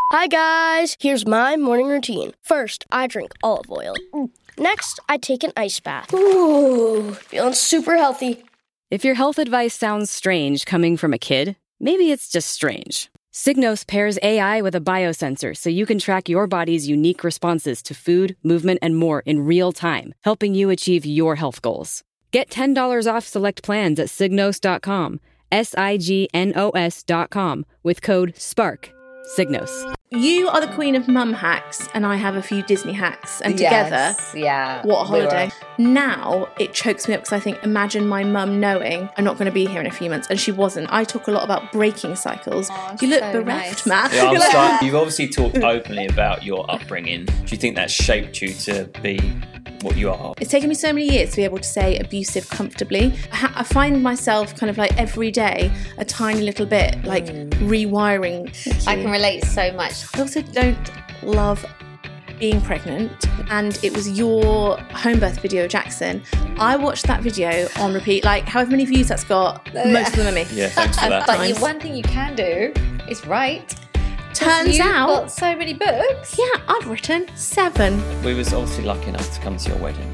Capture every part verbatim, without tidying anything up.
Hi guys, here's my morning routine. First, I drink olive oil. Next, I take an ice bath. Ooh, feeling super healthy. If your health advice sounds strange coming from a kid, maybe it's just strange. Signos pairs A I with a biosensor so you can track your body's unique responses to food, movement, and more in real time, helping you achieve your health goals. Get ten dollars off select plans at signos dot com, S I G N O S dot com, with code SPARK. Signos. You are the queen of mum hacks, and I have a few Disney hacks, and together, Yes, yeah. what a holiday. We Now, it chokes me up because I think, imagine my mum knowing I'm not going to be here in a few months, and she wasn't. I talk a lot about breaking cycles. Oh, you look so bereft, nice. Matt. Yeah, I'm You're like, sorry. You've obviously talked openly about your upbringing. Do you think that shaped you to be what you are? It's taken me so many years to be able to say abusive comfortably. I, ha- I find myself kind of like every day a tiny little bit like rewiring. I can relate so much. I also don't love being pregnant, and it was your home birth video, Jackson. I watched that video on repeat, like however many views that's got, most of them are me. Yeah, thanks for that. But you, one thing you can do is write. Turns You've out, got so many books. yeah, I've written seven. We was obviously lucky enough to come to your wedding.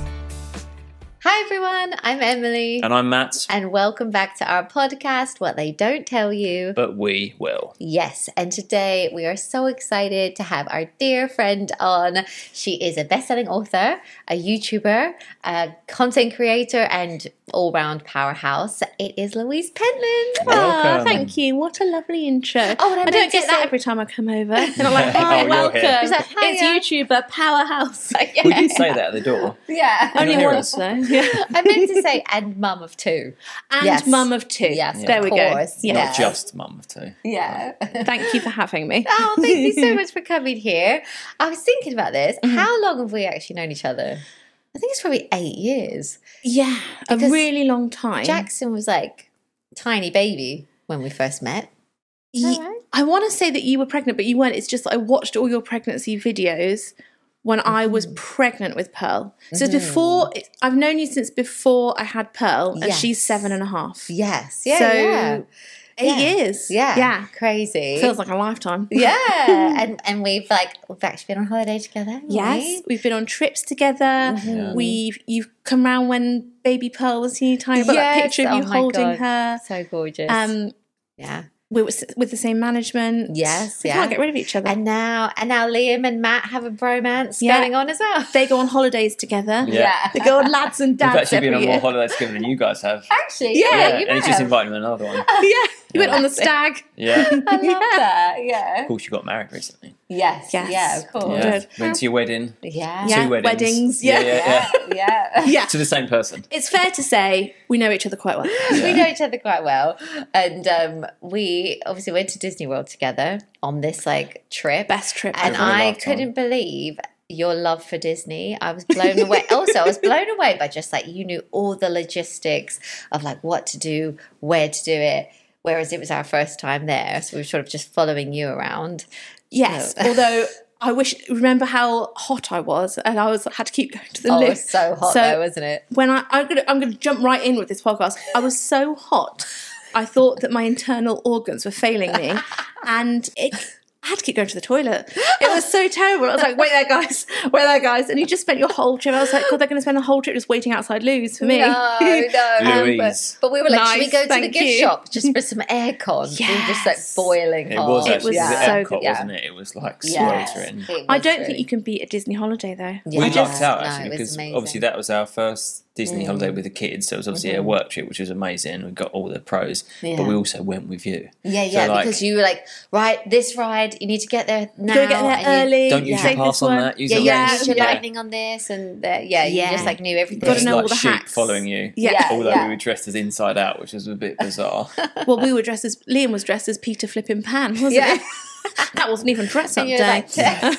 Hi everyone, I'm Emily. And I'm Matt, And welcome back to our podcast, What They Don't Tell You. but we will. Yes, and today we are so excited to have our dear friend on. She is a best-selling author, a YouTuber, a content creator, and all-round powerhouse. It is Louise Pentland. Ah, Welcome. thank you. What a lovely intro. Oh, and I I meant don't to get that say- every time I come over. They're not like, hi, Oh, you're welcome. here. It's like, It's hiya. YouTuber powerhouse. We did say that at the door. Yeah. Can Only you hear once us? though. Yeah. I meant to say, and mum of two. And Yes. mum of two. Yes, there of we course. go. Yeah. Not Yes. just mum of two. Yeah. Thank you for having me. Oh, thank you so much for coming here. I was thinking about this. Mm-hmm. How long have we actually known each other? I think it's probably eight years. Yeah, a Because really long time. Jackson was like tiny baby when we first met. Is that Ye- right? I want to say that you were pregnant, but you weren't. It's just I watched all your pregnancy videos when I was Mm-hmm. pregnant with Pearl. So it's before, it, I've known you since before I had Pearl, and Yes. she's seven and a half. Yes. Yeah. so yeah. eight Yeah. years. Yeah. Yeah. Crazy. Feels like a lifetime. yeah. and and we've like we've actually been on holiday together. haven't Yes, we? we've been on trips together. Mhm. We've you've come round when baby Pearl was teeny tiny. I've got that Yes. picture of Oh you my holding God. her. So gorgeous. Um, yeah. we were s- with the same management. Yes, we yeah. can't get rid of each other. And now and now Liam and Matt have a bromance Yeah. going on as well. They go on holidays together. Yeah. They go on lads and We've dads actually been every on more year. holidays together than you guys have. Actually, Yeah, yeah, Yeah, you and he's have. just invited me on another one. Yeah, you went Yeah. on the stag. Yeah. I love Yeah. that. Yeah. Of course, you got married recently. Yes. Yes. Yeah. Of course. Yeah. Good. Went to your wedding. Yeah. Yeah. Two weddings. weddings, yeah. Yeah, yeah, yeah. Yeah. Yeah, To the same person. it's fair to say we know each other quite well. We know each other quite well, and um, we obviously went to Disney World together on this like trip, Best trip and Ever in a I lifetime. couldn't believe your love for Disney. I was blown away. Also, I was blown away by just like you knew all the logistics of like what to do, where to do it. Whereas it was our first time there, so we were sort of just following you around. Yes, So- although I wish remember how hot I was, and I was had to keep going to the Oh, loo. it was so hot So- though, wasn't it? When I I'm gonna I'm gonna jump right in with this podcast. I was so hot, I thought that my internal organs were failing me, and it. I had to keep going to the toilet. It was so terrible. I was like, wait there, guys. Wait there, guys. And you just spent your whole trip. I was like, God, they're going to spend the whole trip just waiting outside Lou's for me. No, no. Louise. But, but we were like, should we Nice, go to the thank gift you. shop just for some aircon? We were just like Yes. boiling It hot. was It actually. was It was so at Epcot, good. Yeah. wasn't it? It was like Yes. sweltering. It I was don't really- think you can beat a Disney holiday, though. Yeah. We Yes. lucked out No, actually it was because amazing. obviously that was our first Disney Mm. holiday with the kids. So it was obviously Mhm. a work trip, which was amazing. We got all the pros, Yeah. but we also went with you. Yeah, yeah, like- because you were like, right, this ride, you need to get there now. Gotta get there and you- early. Don't use Yeah. your pass on that. Use Yeah, the yeah, lens. use your yeah. lightning on this, and uh, yeah, you Yeah. just like knew everything. Gotta Just know like all the sheep hacks. following you. Yeah. Yeah. Although we were dressed as Inside Out, which was a bit bizarre. Well, we were dressed as Liam was dressed as Peter Flippin' Pan, wasn't Yeah. it? That wasn't even dress up And day. you're like,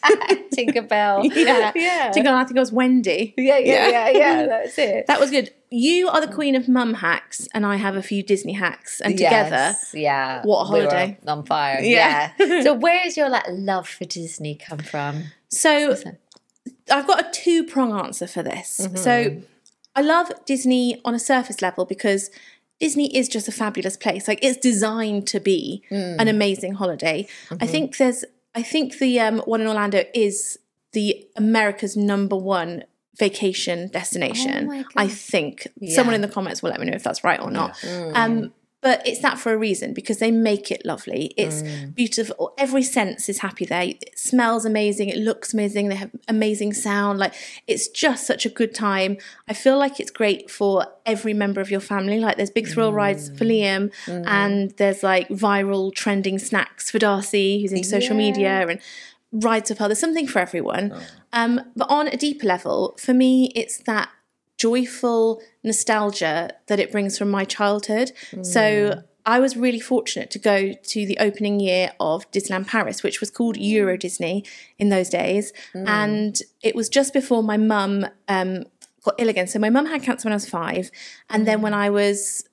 Tinkerbell. yeah, Yeah. I think I think I was Wendy. Yeah, yeah, Yeah. yeah, yeah, that's it. That was good. You are the queen of mum hacks, and I have a few Disney hacks, and together, Yes, yeah. what a we were holiday. on fire. Yeah. Yeah. So where is your like love for Disney come from? so Listen. I've got a two prong answer for this. Mm-hmm. So I love Disney on a surface level because Disney is just a fabulous place. Like, it's designed to be mm. an amazing holiday. Mm-hmm. I think there's, I think the um, one in Orlando is the America's number one vacation destination. Oh I think yeah. someone in the comments will let me know if that's right or not. Yeah. Mm. Um, but it's that for a reason, because they make it lovely. It's mm. beautiful. Every sense is happy there. It smells amazing. It looks amazing. They have amazing sound. Like, it's just such a good time. I feel like it's great for every member of your family. Like, there's big thrill mm. rides for Liam, mm. and there's like viral trending snacks for Darcy, who's into social yeah. media, and rides of hell. There's something for everyone. Oh. Um, but on a deeper level, for me, it's that joyful nostalgia that it brings from my childhood. Mm. So I was really fortunate to go to the opening year of Disneyland Paris, which was called Euro Disney in those days. Mm. And it was just before my mum um, got ill again. So my mum had cancer when I was five. And mm. then when I was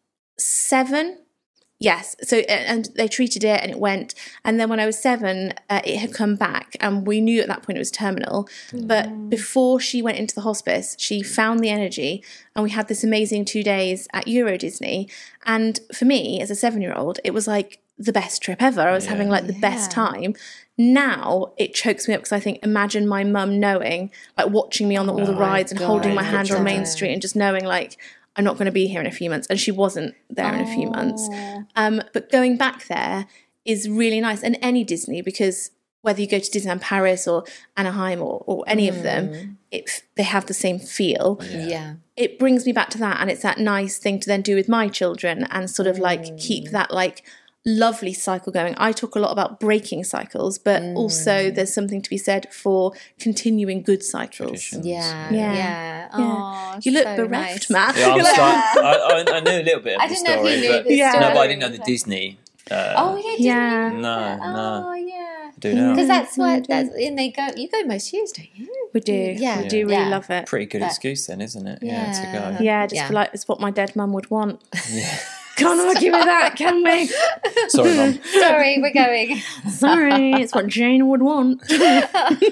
seven, yes, so and they treated it and it went. And then when I was seven, uh, it had come back, and we knew at that point it was terminal. Mm. But before she went into the hospice, she found the energy, and we had this amazing two days at Euro Disney. And for me, as a seven-year-old, it was like the best trip ever. I was yeah. having like the yeah. best time. Now it chokes me up, because I think, imagine my mum knowing, like watching me on the, all the rides and God, holding my hand on Main Street and just knowing like, I'm not going to be here in a few months. And she wasn't there oh. in a few months. Um, but going back there is really nice. And any Disney, because whether you go to Disneyland Paris or Anaheim or, or any mm. of them, it, they have the same feel. Yeah. yeah. It brings me back to that. And it's that nice thing to then do with my children and sort of like mm. keep that like lovely cycle going. I talk a lot about breaking cycles, but mm. also there's something to be said for continuing good cycles. Yeah, yeah, yeah. yeah. Oh, you look so bereft, nice. Matt. Yeah, I'm like, I, I, I knew a little bit of I the didn't story, know if you knew but the yeah. story. no, but I didn't know the Disney. Uh, oh yeah, yeah. Disney. No, no. Oh yeah. I do now. Because that's what that's and they go. You go most years, don't you? We do. Yeah, we do really yeah. love it. Pretty good But, excuse then, isn't it? Yeah, yeah to go. Yeah, just Yeah. for like it's what my dead mum would want. Yeah. Can't argue with that, can we? Sorry, Mum. Sorry, we're going. Sorry, it's what Jane would want. You're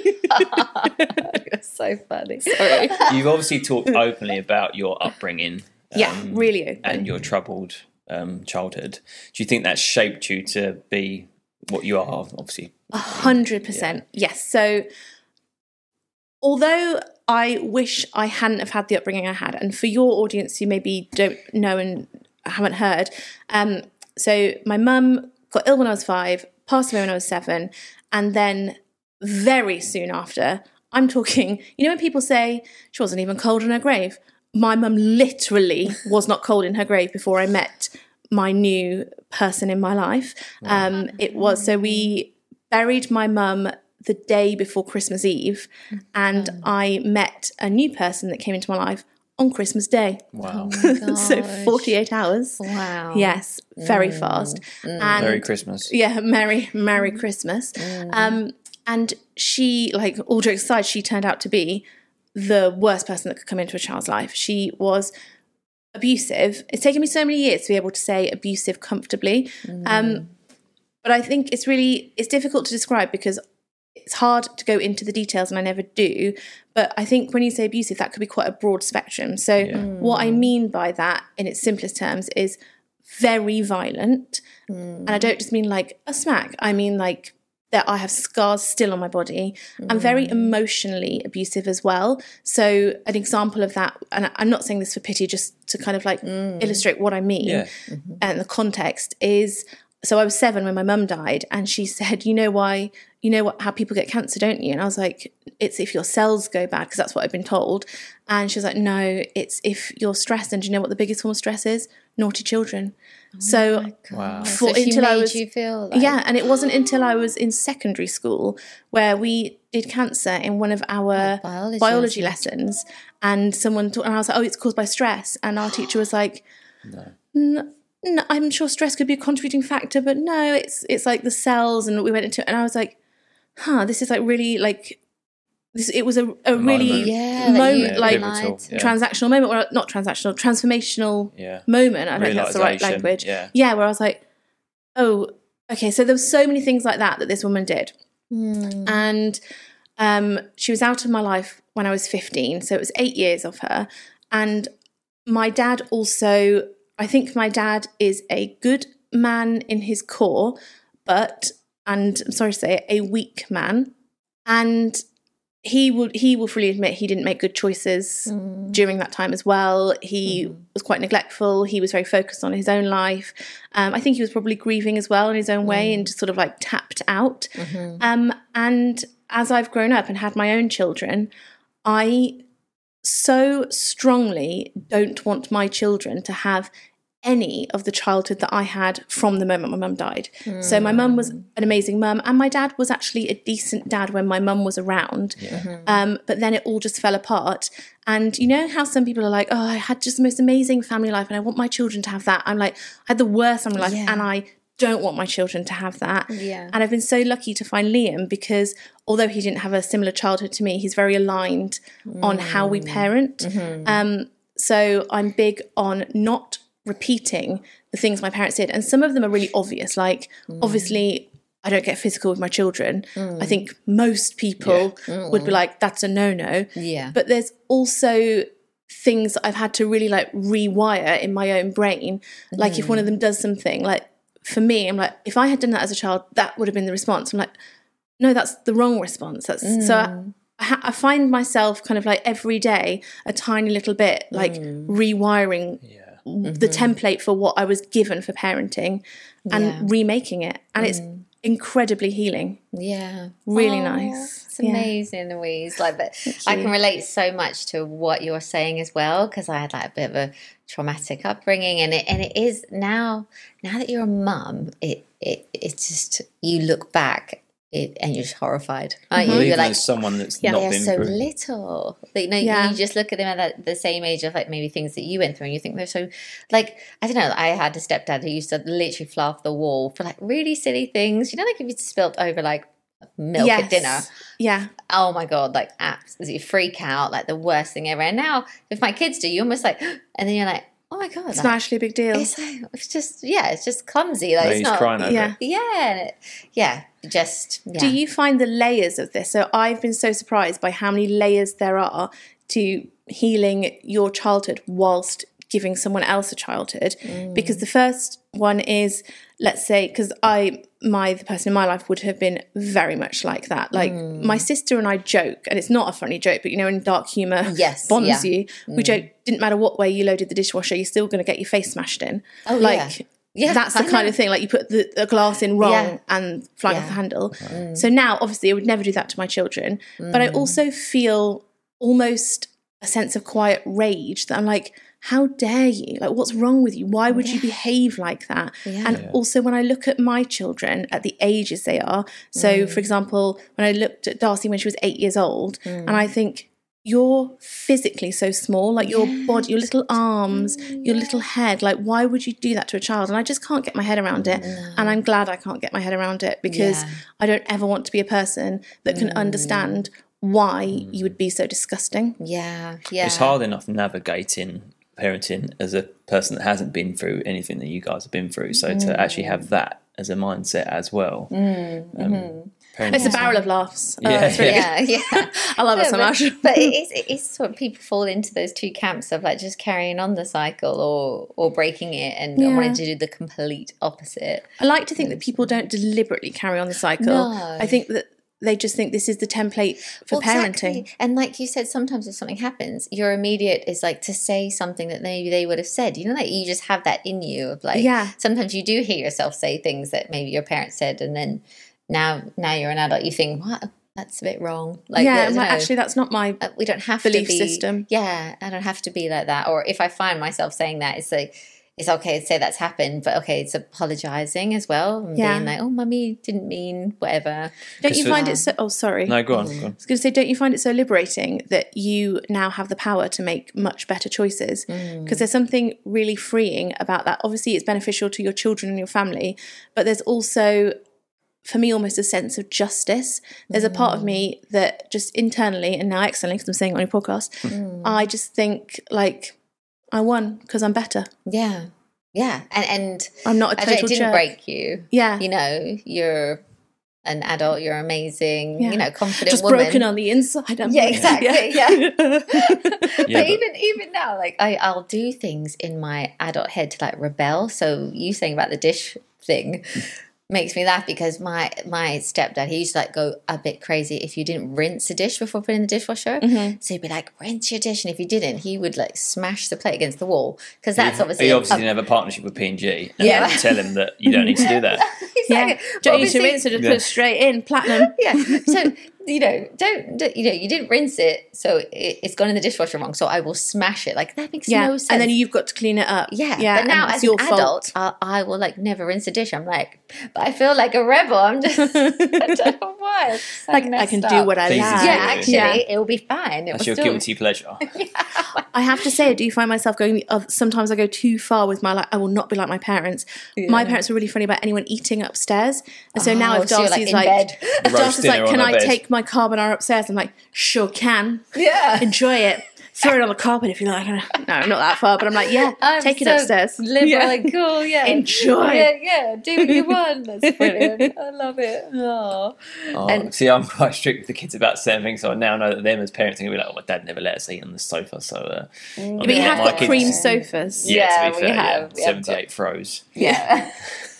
so funny. Sorry. You've obviously talked openly about your upbringing. Um, Yeah, really open. And your troubled um, childhood. Do you think that shaped you to be what you are, obviously? A hundred percent, yes. So, although I wish I hadn't have had the upbringing I had, and for your audience who maybe don't know and haven't heard, um, so my mum got ill when I was five, passed away when I was seven, and then very soon after, I'm talking, you know when people say she wasn't even cold in her grave? My mum literally was not cold in her grave before I met my new person in my life. Um, it was, so we buried my mum the day before Christmas Eve, and I met a new person that came into my life on Christmas Day. Wow. Oh So forty-eight hours. Wow. Yes, very Mm. fast. Mm. And Merry Christmas. yeah, Merry, Merry Christmas. Mm. Um, and she, like, all jokes aside, she turned out to be the worst person that could come into a child's life. She was abusive. It's taken me so many years to be able to say abusive comfortably. Mm. Um, but I think it's really, it's difficult to describe because it's hard to go into the details, and I never do. But I think when you say abusive, that could be quite a broad spectrum. So Yeah. what I mean by that in its simplest terms is very violent. Mm. And I don't just mean like a smack. I mean like that I have scars still on my body. I'm very emotionally abusive as well. So an example of that, and I'm not saying this for pity, just to kind of like Mm. illustrate what I mean Yeah. and the context is, so I was seven when my mum died, and she said, you know why, you know what, how people get cancer, don't you? And I was like, it's if your cells go bad, because that's what I've been told. And she was like, no, it's if you're stressed. And do you know what the biggest form of stress is? Naughty children. So Wow. for, So she until I made was, you feel like yeah, and it wasn't until I was in secondary school where we did cancer in one of our biology biology, lessons. lessons, and someone taught, and I was like, oh, it's caused by stress, and our teacher was like, No. no, no, I'm sure stress could be a contributing factor, but no, it's it's like the cells, and we went into it, and I was like, huh, this is like really like this. It was a, a really moment. Yeah, that moment, you Yeah, like pivotal, yeah. transactional moment, or not transactional, transformational Yeah. moment. I don't think that's the right Realisation, language. yeah. yeah, where I was like, oh, okay. So there was so many things like that that this woman did, Mm. and um, she was out of my life when I was fifteen. So it was eight years of her, and my dad also I think my dad is a good man in his core, but, and I'm sorry to say it, a weak man. And he would he will freely admit he didn't make good choices mm. during that time as well. He mm. was quite neglectful. He was very focused on his own life. Um, I think he was probably grieving as well in his own way mm. and just sort of like tapped out. Mm-hmm. Um, and as I've grown up and had my own children, I so strongly don't want my children to have any of the childhood that I had from the moment my mum died. Mm. So my mum was an amazing mum, and my dad was actually a decent dad when my mum was around. Yeah. Mm-hmm. Um, but then it all just fell apart. And you know how some people are like, oh, I had just the most amazing family life and I want my children to have that. I'm like, I had the worst family life yeah. and I don't want my children to have that. Yeah. And I've been so lucky to find Liam because although he didn't have a similar childhood to me, he's very aligned mm. on how we parent. Mm-hmm. Um, so I'm big on not repeating the things my parents did, and some of them are really obvious, like mm. obviously I don't get physical with my children. mm. I think most people yeah. would be like, that's a no-no. Yeah. But there's also things that I've had to really like rewire in my own brain, like mm. if one of them does something, like for me, I'm like, if I had done that as a child, that would have been the response. I'm like, no, that's the wrong response. That's mm. so I, I, ha- I find myself kind of like every day a tiny little bit like mm. rewiring yeah. Mm-hmm. the template for what I was given for parenting and yeah. remaking it, and mm. it's incredibly healing. Yeah, really oh, nice. It's amazing, yeah. Louise. Like, but I can relate so much to what you're saying as well, because I had like a bit of a traumatic upbringing, and it and it is now. Now that you're a mum, it it it's just you look back. It, and you're just horrified. Aren't mm-hmm. you? You're like, as someone that's yeah, not they're been so through. little. Like, you know, yeah. you just look at them at that, the same age of like maybe things that you went through, and you think they're so, like, I don't know. I had a stepdad who used to literally fly off the wall for like really silly things. You know, like if you spilt over like milk yes. at dinner. Yeah. Oh my god, like absolutely freak out, like the worst thing ever. And now, if my kids do, you're almost like, and then you're like, oh my god, it's like, not actually a big deal. It's, like, it's just yeah, it's just clumsy. Like no, it's he's not crying over yeah, it. yeah, yeah. Just yeah. Do you find the layers of this? So I've been so surprised by how many layers there are to healing your childhood whilst giving someone else a childhood. Mm. Because the first one is, let's say, because I, my the person in my life would have been very much like that. Like mm. my sister and I joke, and it's not a funny joke, but you know, in dark humour yes, bonds yeah. you. Mm. We joke, didn't matter what way you loaded the dishwasher, you're still going to get your face smashed in. Oh, like, yeah. Yeah, that's the kind of thing, like you put the, the glass in wrong yeah. and flying yeah. off the handle. Mm. So now, obviously, I would never do that to my children. Mm. But I also feel almost a sense of quiet rage that I'm like, how dare you? Like, what's wrong with you? Why would yeah. you behave like that? Yeah. And yeah. also when I look at my children at the ages they are, so mm. for example, when I looked at Darcy when she was eight years old, mm. and I think, you're physically so small, like your yeah. body, your little arms, yeah. your little head, like why would you do that to a child? And I just can't get my head around it. No. And I'm glad I can't get my head around it, because yeah. I don't ever want to be a person that can mm. understand why mm. you would be so disgusting. Yeah, yeah. It's hard enough navigating parenting as a person that hasn't been through anything that you guys have been through. So mm. to actually have that as a mindset as well. Mm. Um, mm-hmm. It's a barrel of laughs. Yeah, uh, it's really yeah, yeah. I love no, it so but, much. But it is, it is sort of people fall into those two camps of like just carrying on the cycle or or breaking it and, yeah. and wanting to do the complete opposite. I like to think that people don't deliberately carry on the cycle. No. I think that they just think this is the template for well, parenting. Exactly. And like you said, sometimes if something happens, your immediate is like to say something that maybe they would have said. You know, like you just have that in you of like, yeah. sometimes you do hear yourself say things that maybe your parents said, and then now now you're an adult, you think, what? That's a bit wrong. Like, yeah, you well, know, actually, that's not my uh, we don't have belief to be, system. Yeah, I don't have to be like that. Or if I find myself saying that, it's like, it's okay to say that's happened, but okay, it's apologising as well. And yeah. being like, oh, mummy didn't mean whatever. Don't you for, find it so... Oh, sorry. No, go on, go on. I was going to say, don't you find it so liberating that you now have the power to make much better choices? Because mm. there's something really freeing about that. Obviously, it's beneficial to your children and your family, but there's also, for me, almost a sense of justice. There's mm. a part of me that just internally, and now externally, because I'm saying it on your podcast, mm. I just think, like... I won because I'm better. Yeah, yeah, and and I'm not a total it didn't jerk. break you. Yeah, you know, you're an adult. You're amazing. Yeah. You know, confident Just woman. broken on the inside. I'm Yeah, like, exactly. Yeah. Yeah, but but- even even now, like I, I'll do things in my adult head to like rebel. So you saying about the dish thing makes me laugh because my my stepdad, he used to like go a bit crazy if you didn't rinse a dish before putting in the dishwasher. Mm-hmm. So he'd be like, rinse your dish, and if you didn't, he would like smash the plate against the wall because that's obviously He a- obviously a- didn't have a partnership with P and G, and Yeah. yeah. tell him that you don't need to do that. Yeah. Exactly. But Don't use to obviously- rinse it, just Yeah. put it straight in, platinum. yeah. So you know, don't, don't you know you didn't rinse it, so it, it's gone in the dishwasher wrong. So I will smash it. Like that makes Yeah. no sense. And then you've got to clean it up. Yeah, Yeah. but now and as it's your an fault. adult, I, I will like never rinse a dish. I'm like, but I feel like a rebel. I'm just, I don't know why. It's so Like, I messed can up. do what I Please like. do. Yeah, actually, Yeah. it will be fine. It That's will your still... guilty pleasure. I have to say, I do find myself going. The other, sometimes I go too far with my like. I will not be like my parents. My parents were really funny about anyone eating upstairs, and so now Oh, if so you're, Darcy's like, like, in bed. if Roast Darcy's dinner like, on "Can our I bed." take my carbonara upstairs?" I'm like, "Sure can. Yeah. Enjoy it. Throw it on the carpet if you like." No, not that far, but I'm like, "Yeah, I'm take it so upstairs. Liberal Yeah. and cool, yeah. Enjoy. Yeah, yeah. Do what you want. That's brilliant. I love it. Oh. Oh, And- see, I'm quite strict with the kids about certain things, so I now know that them as parents are going to be like, "Oh, my dad never let us eat on the sofa," so. Uh, I'm But gonna you let have my got kids- cream sofas. Yeah, Yeah, to be we fair, have- yeah, we have got- seventy-eight throws. Yeah.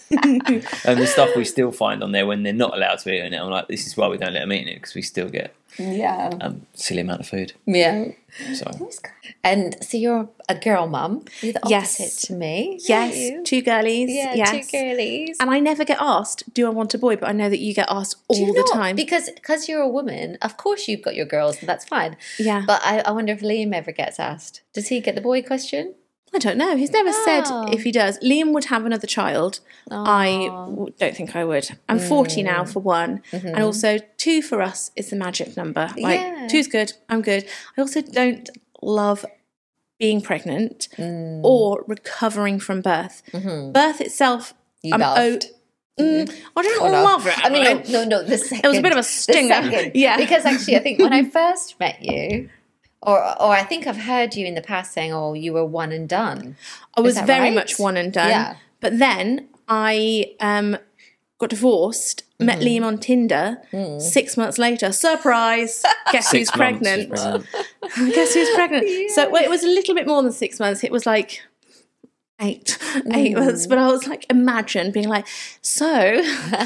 And the stuff we still find on there when they're not allowed to eat in it, I'm like, this is why we don't let them eat in it, because we still get yeah. um, silly amount of food. Yeah. So And so you're a girl mum. You're the Yes. opposite to me. Yes, aren't you? two girlies. Yeah, yes. two girlies. And I never get asked, "Do I want a boy?" But I know that you get asked all Do you the not? time. Because because you're a woman, of course you've got your girls, and that's fine. Yeah. But I, I wonder if Liam ever gets asked. Does he get the boy question? I don't know. He's never Oh. said if he does. Liam would have another child. I w- don't think I would. I'm forty now for one. And also two for us is the magic number. Like Yeah. two's good. I'm good. I also don't love being pregnant or recovering from birth. Birth itself, You I'm loved. Mm, I don't Or not? love it. I mean, no, right? no, no, the second. It was a bit of a the stinger. second. Yeah. Because actually, I think when I first met you, or or I think I've heard you in the past saying, oh, you were one and done. I was that very right? much one and done. Yeah. But then I um, got divorced, met Liam on Tinder. Six months later, surprise! Guess who's six months, she's pregnant? pregnant. Guess who's pregnant? So well, it was a little bit more than six months. It was like eight, eight months. But I was like, imagine being like, so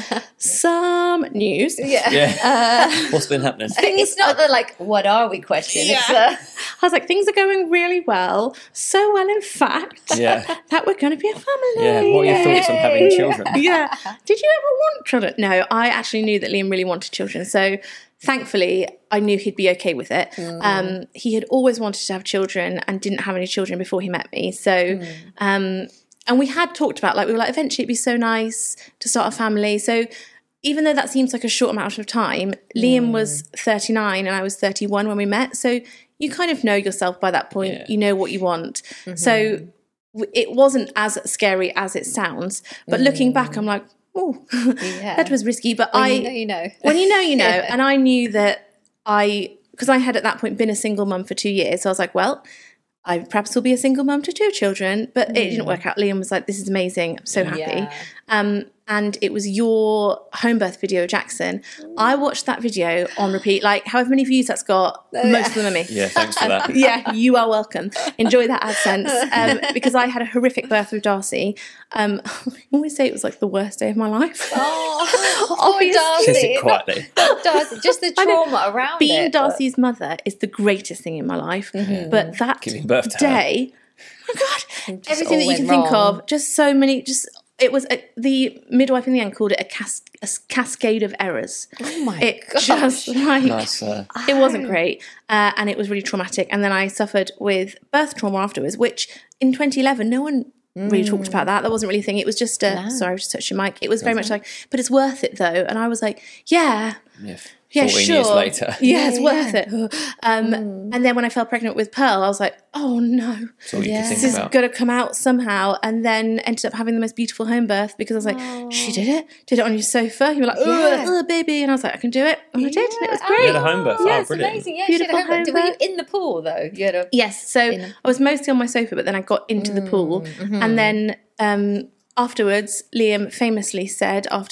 some news. Yeah. Yeah. What's been happening? It's not the like, what are we question. It's Yeah. the, I was like, things are going really well. So well, in fact, Yeah. that we're going to be a family. Yeah. What are your thoughts on having children? Yeah. Did you ever want children? No, I actually knew that Liam really wanted children. So thankfully, I knew he'd be okay with it. Um, he had always wanted to have children and didn't have any children before he met me. So, um, and we had talked about, like, we were like, eventually it'd be so nice to start a family. So even though that seems like a short amount of time, Liam was thirty-nine and I was thirty-one when we met. So you kind of know yourself by that point. Yeah. You know what you want. So w- it wasn't as scary as it sounds. But looking back, I'm like, oh, Yeah. that was risky. But when I, you know, you know. when you know, you know. Yeah. And I knew that I, because I had at that point been a single mum for two years. So I was like, well, I perhaps will be a single mum to two children. But it didn't work out. Liam was like, this is amazing. I'm so happy. Yeah. Um, and it was your home birth video, Jackson. I watched that video on repeat, like however many views that's got, most of them are me. Yeah. Thanks for that. Yeah, you are welcome. Enjoy that AdSense. Um, because I had a horrific birth with Darcy. Um, I always say it was like the worst day of my life. Oh, poor Obviously. Says Darcy. it quietly. Not Darcy. Just the I know. trauma around Being it. Darcy's mother is the greatest thing in my life. But that Giving birth to her. day, oh my God, everything all that you can went think wrong. of, just so many, just, it was, a, the midwife in the end called it a, cas- a s- cascade of errors. Oh my It gosh. just like, Nice. Uh, it wasn't great. Uh, and it was really traumatic. And then I suffered with birth trauma afterwards, which in twenty eleven, no one really talked about that. That wasn't really a thing. It was just a, sorry, I just touched your mic. It was very much like, but it's worth it though. And I was like, yeah, yeah. yeah, fourteen sure. years later. Yeah, it's Yeah, worth it. Um, And then when I fell pregnant with Pearl, I was like, oh no, That's all you Yeah. can this think is about. going to come out somehow. And then ended up having the most beautiful home birth because I was like, she did it. Did it on your sofa. You were like, Yeah. oh, baby. And I was like, I can do it. And I did. And it was Yeah. great. You had a home birth. Yeah, Oh, it's brilliant. amazing. Yeah, she had a Beautiful home birth. home Were you birth. in the pool though? You had a Yes, so In a- I was mostly on my sofa, but then I got into the pool, and then um, afterwards, Liam famously said, after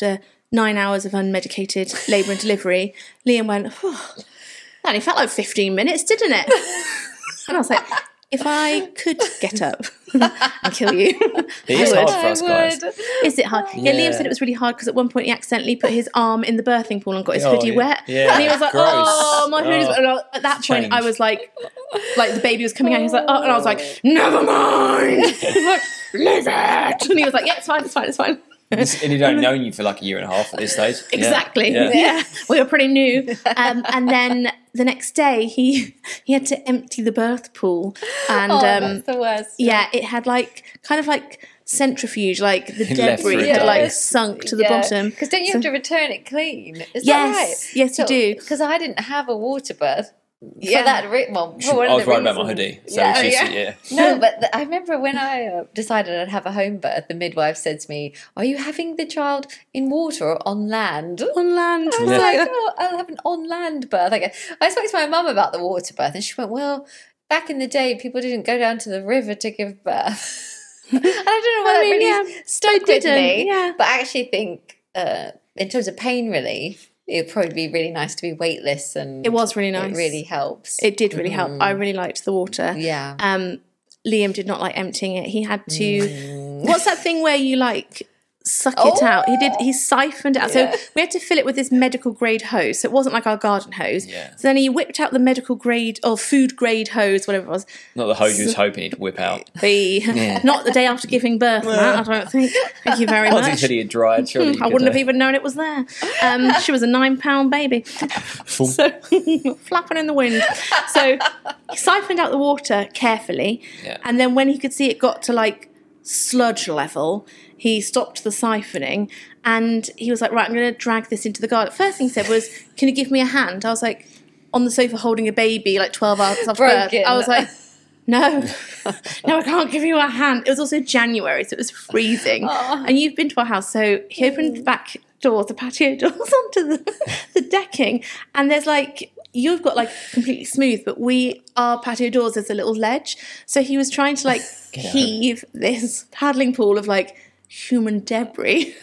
nine hours of unmedicated labour and delivery, Liam went, oh, that only felt like fifteen minutes, didn't it? And I was like, if I could get up and kill you, It I is would. hard for us guys. Is it hard? Yeah. Yeah. Liam said it was really hard because at one point he accidentally put his arm in the birthing pool and got his Oh, hoodie yeah. wet. Yeah. And he was like, Gross. oh, my hoodie's Oh. wet. And I- At that point, I Change. was like, like the baby was coming out. He was like, oh, and I was like, never mind. He was like, leave it. And he was like, yeah, it's fine, it's fine, it's fine. And he'd only known you for like a year and a half at this stage. Yeah. Exactly. Yeah. Yeah. We were pretty new. Um, and then the next day, he he had to empty the birth pool, and Oh, um, that's the worst. yeah, it had like kind of like centrifuge, like the It left debris for a had day. like sunk to the bottom. Because don't you have to return it clean? Is Yes, that right? yes, you do. Because I didn't have a water birth. Yeah. For that re- well, She- for one I of was the right about my reasons- hoodie. So Yeah. she's, Oh, yeah. No, but the, I remember when I uh, decided I'd have a home birth, the midwife said to me, "Are you having the child in water or on land?" On land. I was Yeah. like, "Oh, I'll have an on land birth." I, guess. I spoke to my mum about the water birth, and she went, "Well, back in the day, people didn't go down to the river to give birth." And I don't know why I mean, that really yeah, stuck they with me. didn't, yeah. But I actually think, uh, in terms of pain relief, it'd probably be really nice to be weightless, and It was really nice. It really helps. It did really help. I really liked the water. yeah. Um, Liam did not like emptying it. He had to. Mm. What's that thing where you like suck it out? He did. He siphoned it out. Yeah. So we had to fill it with this medical grade hose. So it wasn't like our garden hose. Yeah. So then he whipped out the medical grade or food grade hose, whatever it was. Not the hose you was hoping he'd whip out. Be not the day after giving birth, Matt. I don't think. Thank you very Once he much. said he had dried, surely you I could, wouldn't have uh, even known it was there. Um, she was a nine pound baby. So flapping in the wind. So he siphoned out the water carefully, Yeah. and then when he could see it got to like sludge level, he stopped the siphoning, and he was like, "Right, I'm going to drag this into the garden." First thing he said was, "Can you give me a hand?" I was like, on the sofa holding a baby, like twelve hours after birth. Broken. I was like, "No, no, I can't give you a hand." It was also January, so it was freezing. And you've been to our house, so he opened the back doors, the patio doors onto the, the decking, and there's like, you've got like completely smooth, but we, our patio doors, there's a little ledge. So he was trying to like heave this paddling pool of like human debris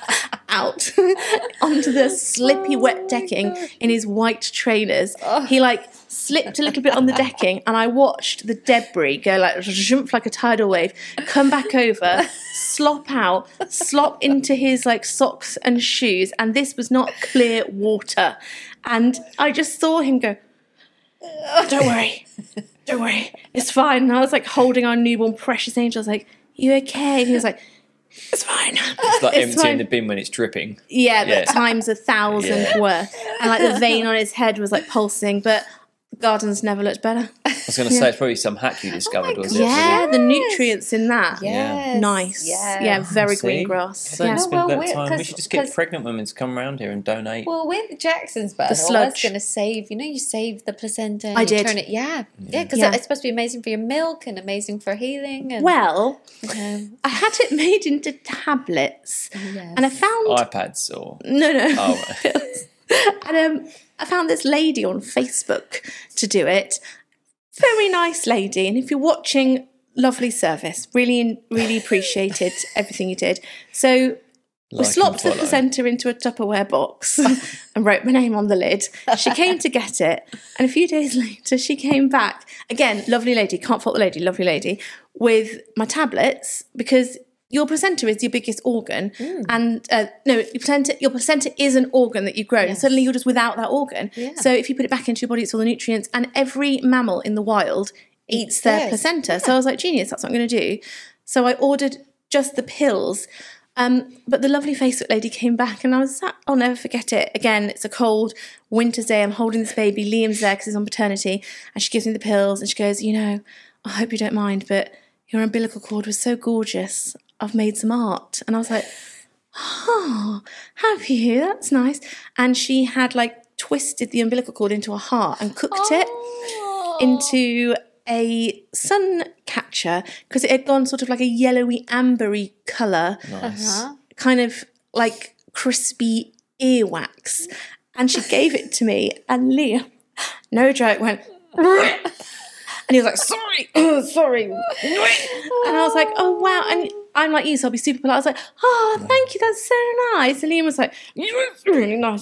out onto the slippy wet decking in his white trainers. He like slipped a little bit on the decking, and I watched the debris go like zhumph like a tidal wave, come back over, slop out, slop into his like socks and shoes, and this was not clear water. And I just saw him go, "Don't worry, don't worry, it's fine." And I was like holding our newborn precious angel. I was like, "You okay?" And he was like, "It's fine." It's like It's emptying fine. the bin when it's dripping. Yeah, Yeah. but times a thousand Yeah. worth. And like the vein on his head was like pulsing, but the garden's never looked better. I was going to say, it's probably some hack you discovered, was it? Yeah, the nutrients in that. Yes. Nice. Yeah. Yeah, very See? green grass. Don't Yeah. spend well, that we're- time. We 'cause- should just get 'cause- pregnant women to come around here and donate. Well, with Jackson's birth, I was sludge. going to save, you know, you save the placenta. And I you did. Turn it, yeah. Yeah, because Yeah. it's supposed to be amazing for your milk and amazing for healing. And, Well, um, I had it made into tablets, yes. and I found iPads or... no, no, Oh, and um, I found this lady on Facebook to do it. Very nice lady, and if you're watching, lovely service. Really, really appreciated everything you did. So we Like and slopped the follow. placenta into a Tupperware box and wrote my name on the lid. She came to get it, and a few days later she came back. Again, lovely lady, can't fault the lady, lovely lady, with my tablets, because your placenta is your biggest organ, and uh, no, your placenta, your placenta is an organ that you've grown. And suddenly you're just without that organ. Yeah. So if you put it back into your body, it's all the nutrients. And every mammal in the wild eats Eats their theirs. placenta. So I was like, genius, that's what I'm going to do. So I ordered just the pills. Um, but the lovely Facebook lady came back, and I was sat, I'll never forget it. Again, it's a cold winter's day. I'm holding this baby. Liam's there because he's on paternity, and she gives me the pills, and she goes, "You know, I hope you don't mind, but your umbilical cord was so gorgeous. I've made some art." And I was like, "Oh, have you? That's nice." And she had like twisted the umbilical cord into a heart and cooked it into a sun catcher, because it had gone sort of like a yellowy ambery colour, nice. kind of like crispy earwax. And she gave it to me, and Liam, no joke, went And he was like, sorry, oh, sorry. And I was like, oh, wow. And I'm like you, so I'll be super polite. I was like, oh, thank you, that's so nice. And Liam was like, it's really nice.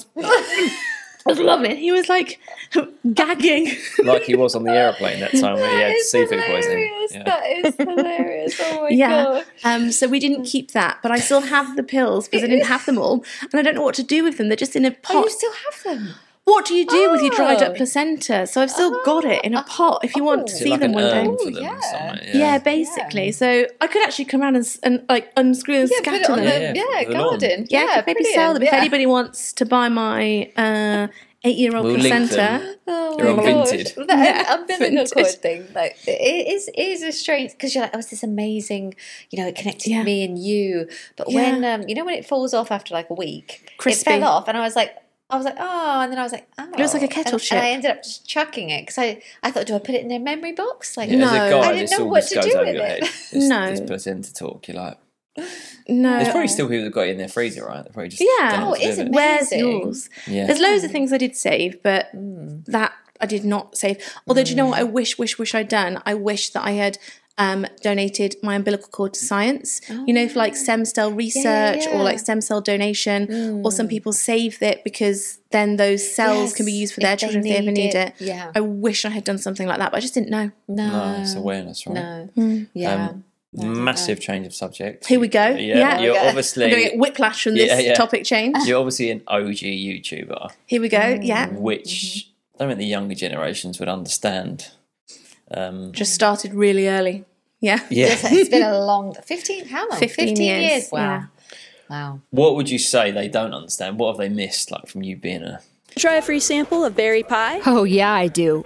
It was lovely. And he was like gagging. Like he was on the aeroplane that time when he had seafood poisoning. Yeah. That is hilarious. Oh my Yeah. god. Um, so we didn't keep that, but I still have the pills because I didn't have them all. And I don't know what to do with them. They're just in a pot. Oh, you still have them? What do you do with your dried up Oh. placenta? So I've still got it in a pot if you want to Is it see like them an one day. urn for them or yeah. something? Yeah, basically. So I could actually come around and, s- and like unscrew and Yeah, put it scatter on them. the Yeah, yeah, put them on. garden. Yeah, I could maybe sell them. brilliant. If Yeah. anybody wants to buy my uh, eight-year-old We'll link placenta, them. Oh They're my on gosh. Vinted. That Yeah, umbilical Vinted. cord thing, like it is, it is a strange because you're like, oh, it's this amazing, you know, it connected Yeah. me and you. But Yeah. when um, you know, when it falls off after like a week, Crispy. it fell off, and I was like. I was like, oh, and then I was like, oh. It looks like a kettle and, chip. And I ended up just chucking it because I, I thought, do I put it in their memory box? Like, Yeah, as a No. guy, I didn't this know all what just to goes do over with your it. head. This, No. this placenta talk, you're like, no. there's probably still people that got it in their freezer, right? They probably just Yeah. don't know Oh, what to it do is with it. Where's amazing. yours? Yeah. There's loads of things I did save, but Mm. that I did not save. Although, do you know what I wish, wish, wish I'd done? I wish that I had um, donated my umbilical cord to science. You know, for like stem cell research yeah. or like stem cell donation. Or some people save it because then those cells can be Yes, used for if their they children if they ever need need it. it. Yeah. I wish I had done something like that, but I just didn't know. No, No, it's awareness, right? no, Hmm. yeah. Um, Massive change of subject. Here we go. Yeah, Yeah. you're Okay. obviously I'm going to get whiplash from this Yeah, yeah. topic change. you're obviously an O G YouTuber, Here we go. Yeah. which I don't think the younger generations would understand. Um, Just started really early. Yeah. yeah. It's been a long fifteen. How long? fifteen years, Wow, yeah. wow. What would you say they don't understand? What have they missed, like from you being a? Try a free sample of berry pie? Oh, yeah, I do.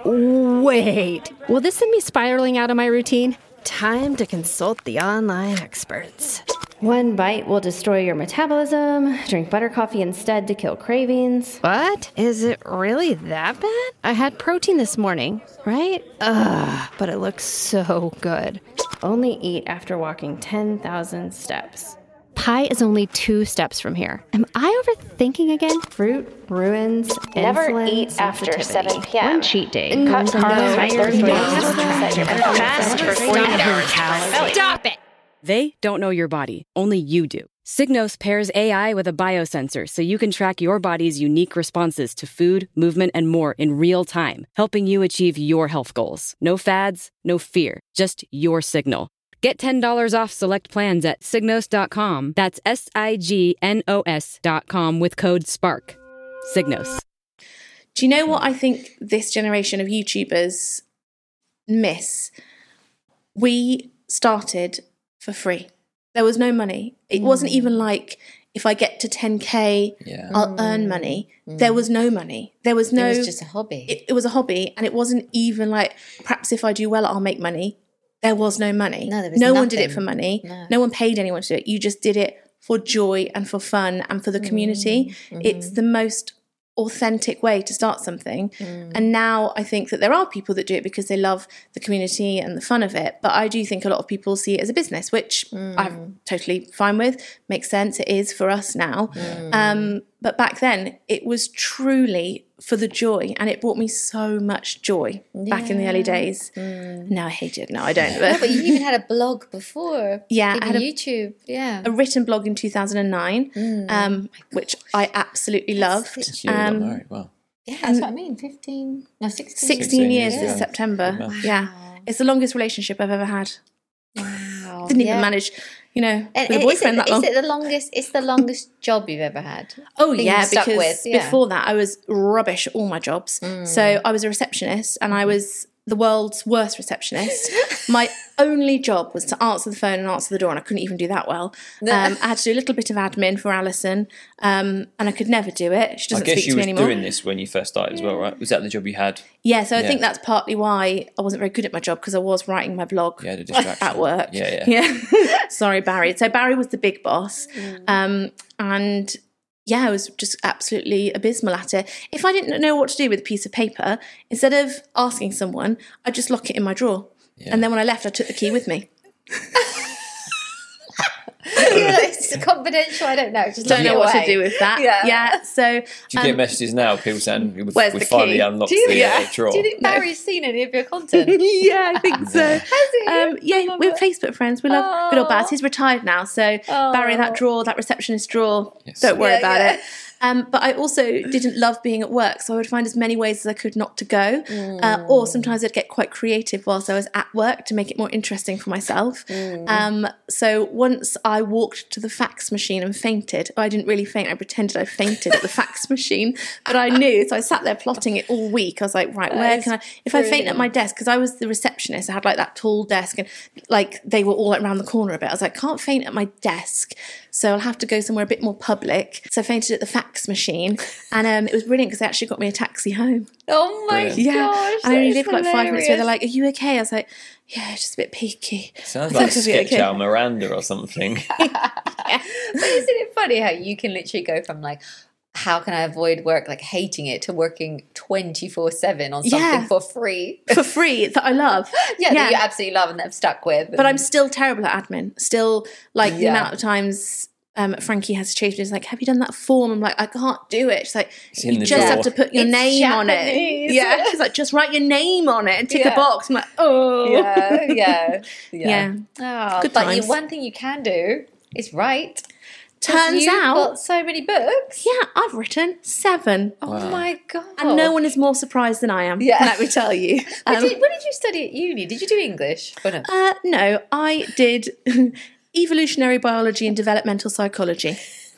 Wait. Will this send me spiraling out of my routine? Time to consult the online experts. One bite will destroy your metabolism. Drink butter coffee instead to kill cravings. What? Is it really that bad? I had protein this morning, right? Ugh, but it looks so good. Only eat after walking ten thousand steps. Pie is only two steps from here. Am I overthinking again? Fruit ruins Never insulin eat after sensitivity. seven p.m. One cheat day. Cut Carbs carbs by thirty days. Fast Fast for forty-eight hours. Stop it! They don't know your body, only you do. Signos pairs A I with a biosensor so you can track your body's unique responses to food, movement, and more in real time, helping you achieve your health goals. No fads, no fear, just your signal. Get ten dollars off select plans at signos dot com. That's S I G N O S dot com with code SPARK. Signos. Do you know what I think this generation of YouTubers miss? We started for free. There was no money. It wasn't even like if I get to ten K, Yeah. I'll earn money. There was no money. There was no. It was just a hobby. It, it was a hobby, and it wasn't even like perhaps if I do well, I'll make money. There was no money. No, there was no one did it nothing. for money. No. No one paid anyone to do it. You just did it for joy and for fun and for the community. It's the most authentic way to start something. And now I think that there are people that do it because they love the community and the fun of it. But I do think a lot of people see it as a business, which I'm totally fine with. Makes sense. It is for us now. Um, but back then it was truly for the joy, and it brought me so much joy back in the early days. Now I hate it. No, I don't. No, But but you even had a blog before. Yeah, I even had a- YouTube. Yeah. a written blog in two thousand nine, um, which I absolutely loved. Since you got Um, married, wow. Yeah, that's what I mean. Fifteen. No, sixteen. sixteen, sixteen years years, this yeah. September. Wow. Yeah. It's the longest relationship I've ever had. Wow. Didn't Yeah. even manage, you know, And, with a and is, boyfriend it, that long. is it the longest? It's the longest job you've ever had. Oh Thing yeah, you stuck because with, yeah. before that I was rubbish at all my jobs. So I was a receptionist, and I was the world's worst receptionist. My only job was to answer the phone and answer the door, and I couldn't even do that well. Um, I had to do a little bit of admin for Alison, um, and I could never do it. She I doesn't guess speak you to me was anymore. doing this when you first started as well, right? Was that the job you had? Yeah, so I Yeah. think that's partly why I wasn't very good at my job, because I was writing my blog You had a distraction. at work. Yeah, yeah. Yeah. Sorry, Barry. So Barry was the big boss. Um, and yeah, I was just absolutely abysmal at it. If I didn't know what to do with a piece of paper, instead of asking someone, I'd just lock it in my drawer. Yeah. And then when I left, I took the key with me. It's it's confidential. I don't know. Just Don't know look what away. to do with that. Yeah. Yeah. So Do you get messages now? People saying we, we Where's the finally key? unlocked Do you, the yeah. uh, drawer. Do you think Barry's seen any of your content? yeah, I think so. Has he? Um, yeah, love we're it. Facebook friends. We love good or bad. Oh. He's retired now, so Oh. Barry, that drawer, that receptionist drawer, Yes. don't worry Yeah, about yeah. it. Um, but I also didn't love being at work, so I would find as many ways as I could not to go. Uh, or sometimes I'd get quite creative whilst I was at work to make it more interesting for myself. Um, so once I walked to the fax machine and fainted. I didn't really faint, I pretended I fainted at the fax machine, but I knew, so I sat there plotting it all week. I was like, right, where is can I, if I faint at my desk, because I was the receptionist, I had like that tall desk and like they were all like around the corner a bit. I was like, can't faint at my desk, so I'll have to go somewhere a bit more public. So I fainted at the fax machine, and um, it was brilliant because they actually got me a taxi home. Oh my Brilliant. Yeah, gosh. and I only that lived is like five minutes away. They're hilarious. like, "Are you okay?" I was like, "Yeah, just a bit peaky." Sounds I like thought it'd be sketch okay. out Miranda or something. But isn't it funny how you can literally go from like, how can I avoid work, like hating it, to working twenty-four seven on something Yeah. for free? For free that I love. yeah, that you absolutely love and that I've stuck with. But I'm still terrible at admin. Still, like the Yeah. amount of times um, Frankie has to chase me. She's like, "Have you done that form?" I'm like, "I can't do it." She's like, It's in "You the just drawer. have to put your It's name on it." Japanese. Yeah, she's like, "Just write your name on it and tick Yeah. a box." I'm like, "Oh, yeah, yeah, yeah." Oh, Good but you, times. one thing you can do is write. 'Cause Turns you've out, got so many books. yeah, I've written seven. Oh Wow. my god! And no one is more surprised than I am. Yeah. Let me tell you. What, Um, did, what did you study at uni? Did you do English? Or no? uh, no, I did evolutionary biology and developmental psychology.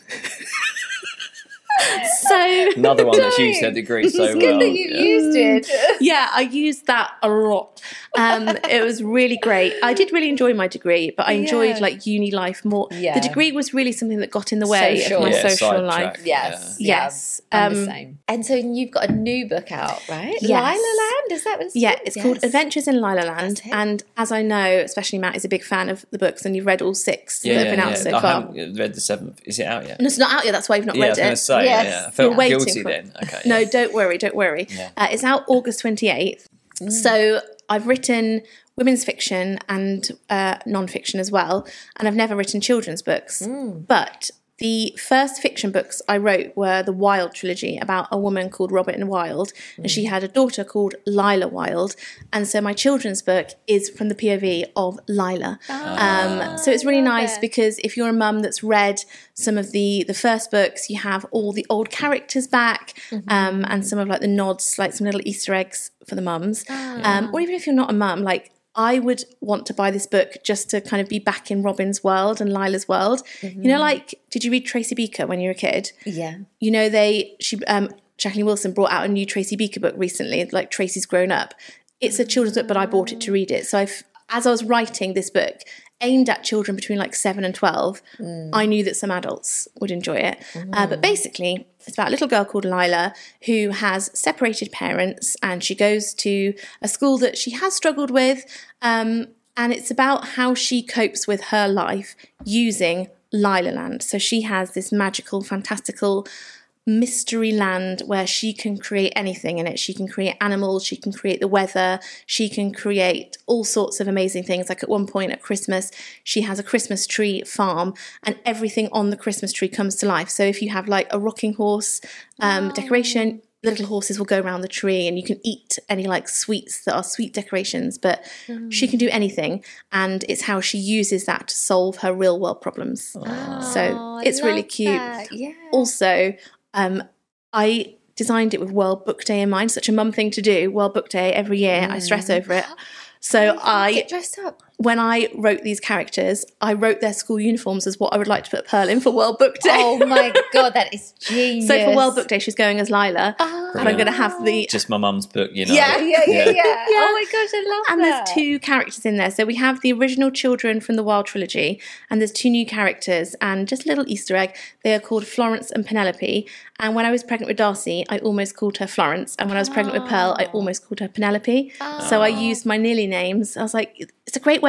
So Another one that's used their degree so It's well. good that you Yeah. used it. yeah, I used that a lot. Um, it was really great. I did really enjoy my degree, but I enjoyed Yeah. like uni life more. Yeah. The degree was really something that got in the way Social. of my Yeah, social sidetrack. life. Yes. Yeah. Yeah. Yes. I'm the Um, same. And so you've got a new book out, right? Yes. Lila Land, is that what it's Yeah, called? it's called Yes. Adventures in Lila Land. That's it. And as I know, especially Matt is a big fan of the books, and you've read all six Yeah, that have yeah, been out yeah. so I far. haven't read the seventh. Is it out yet? And it's not out yet, that's why you've not Yeah, I read was going to it. say. Yes. Yeah, I felt You're waiting guilty for it. then. Okay. No, yeah. don't worry, don't worry. Yeah. Uh, it's out August twenty-eighth. So I've written women's fiction and uh, non-fiction as well, and I've never written children's books. But the first fiction books I wrote were the Wilde trilogy about a woman called Robin Wilde, and she had a daughter called Lila Wilde. And so my children's book is from the P O V of Lila. Um, so it's really nice it. because if you're a mum that's read some of the the first books, you have all the old characters back, um, and some of like the nods, like some little Easter eggs for the mums. Um, or even if you're not a mum, like I would want to buy this book just to kind of be back in Robin's world and Lila's world. You know, like, did you read Tracy Beaker when you were a kid? Yeah. You know, they she um Jacqueline Wilson brought out a new Tracy Beaker book recently, like Tracy's Grown Up. It's a children's book, but I bought it to read it. So I've, as I was writing this book, aimed at children between like seven and twelve, I knew that some adults would enjoy it. Uh, but basically, it's about a little girl called Lila who has separated parents, and she goes to a school that she has struggled with. Um, and it's about how she copes with her life using Lila Land. So she has this magical, fantastical mystery land where she can create anything in it. She can create animals, she can create the weather, she can create all sorts of amazing things. Like at one point at Christmas, she has a Christmas tree farm, and everything on the Christmas tree comes to life. So if you have like a rocking horse um, decoration, the little horses will go around the tree, and you can eat any like sweets that are sweet decorations, but she can do anything, and it's how she uses that to solve her real world problems. So Oh, I it's really love cute. that. Yeah. Also, um, I designed it with World Book Day in mind. Such a mum thing to do. World Book Day every year. I stress over it. So I, Get dressed up. when I wrote these characters, I wrote their school uniforms as what I would like to put Pearl in for World Book Day. Oh my god, that is genius. So for World Book Day, she's going as Lila, and I'm going to have the Just my mum's book, you know. Yeah. Yeah, yeah, yeah. Oh my gosh, I love and that. there's two characters in there. So we have the original children from the Wilde trilogy, and there's two new characters, and just a little Easter egg. They are called Florence and Penelope. And when I was pregnant with Darcy, I almost called her Florence. And when I was pregnant with Pearl, I almost called her Penelope. So I used my nearly names. I was like, it's a great way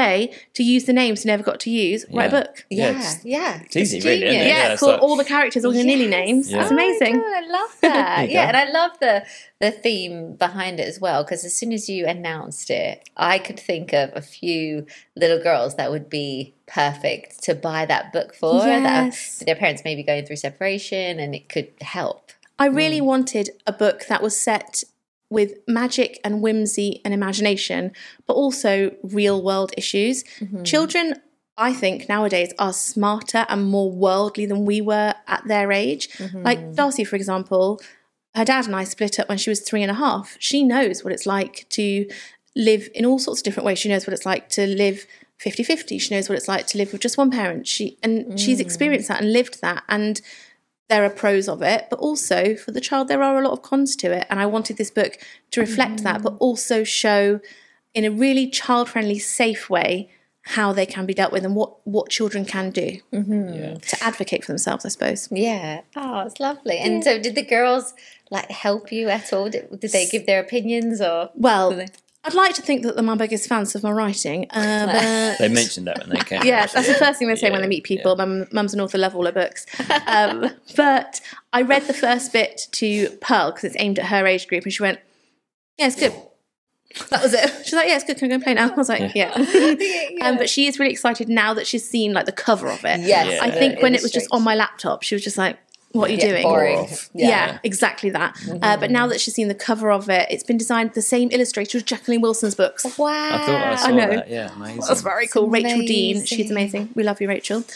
way to use the names you never got to use, write Yeah. a book. Yeah, Yeah, it's- yeah. It's easy, really, isn't it? genius. Yeah, it's call like- all the characters all your nearly Yes. names. Yeah. It's amazing. Oh my God, I love that. There you yeah, go. and I love the the theme behind it as well, because as soon as you announced it, I could think of a few little girls that would be perfect to buy that book for. That Yes. their parents may be going through separation, and it could help. I really wanted a book that was set with magic and whimsy and imagination, but also real world issues. Children, I think, nowadays are smarter and more worldly than we were at their age. Like Darcy, for example, her dad and I split up when she was three and a half. She knows what it's like to live in all sorts of different ways. She knows what it's like to live fifty-fifty. She knows what it's like to live with just one parent. She and she's experienced that and lived that. And there are pros of it, but also for the child, there are a lot of cons to it. And I wanted this book to reflect that, but also show in a really child-friendly, safe way how they can be dealt with and what, what children can do Yeah. to advocate for themselves, I suppose. Yeah. Oh, it's lovely. And so, did the girls like help you at all? Did, did they give their opinions or? Well, I'd like to think that they're my biggest fans of my writing, uh, but They mentioned that when they came. yeah, actually. that's the first thing they say Yeah, when they meet people. Mum, Mum's an author, love all her books. Um, but I read the first bit to Pearl because it's aimed at her age group, and she went, "Yeah, it's good." That was it. She's like, "Yeah, it's good. Can I go and play now?" I was like, "Yeah." Um, but she is really excited now that she's seen like the cover of it. Yes. I the think when it was just illustrations. on my laptop, she was just like, "What are you Yeah, doing?" boring. Off. Yeah, Yeah. exactly that. Uh, but now that she's seen the cover of it, it's been designed the same illustrator as Jacqueline Wilson's books. Wow. I thought I saw I know. that. Yeah, amazing. That's very cool. Rachel Dean, she's amazing. amazing. We love you, Rachel.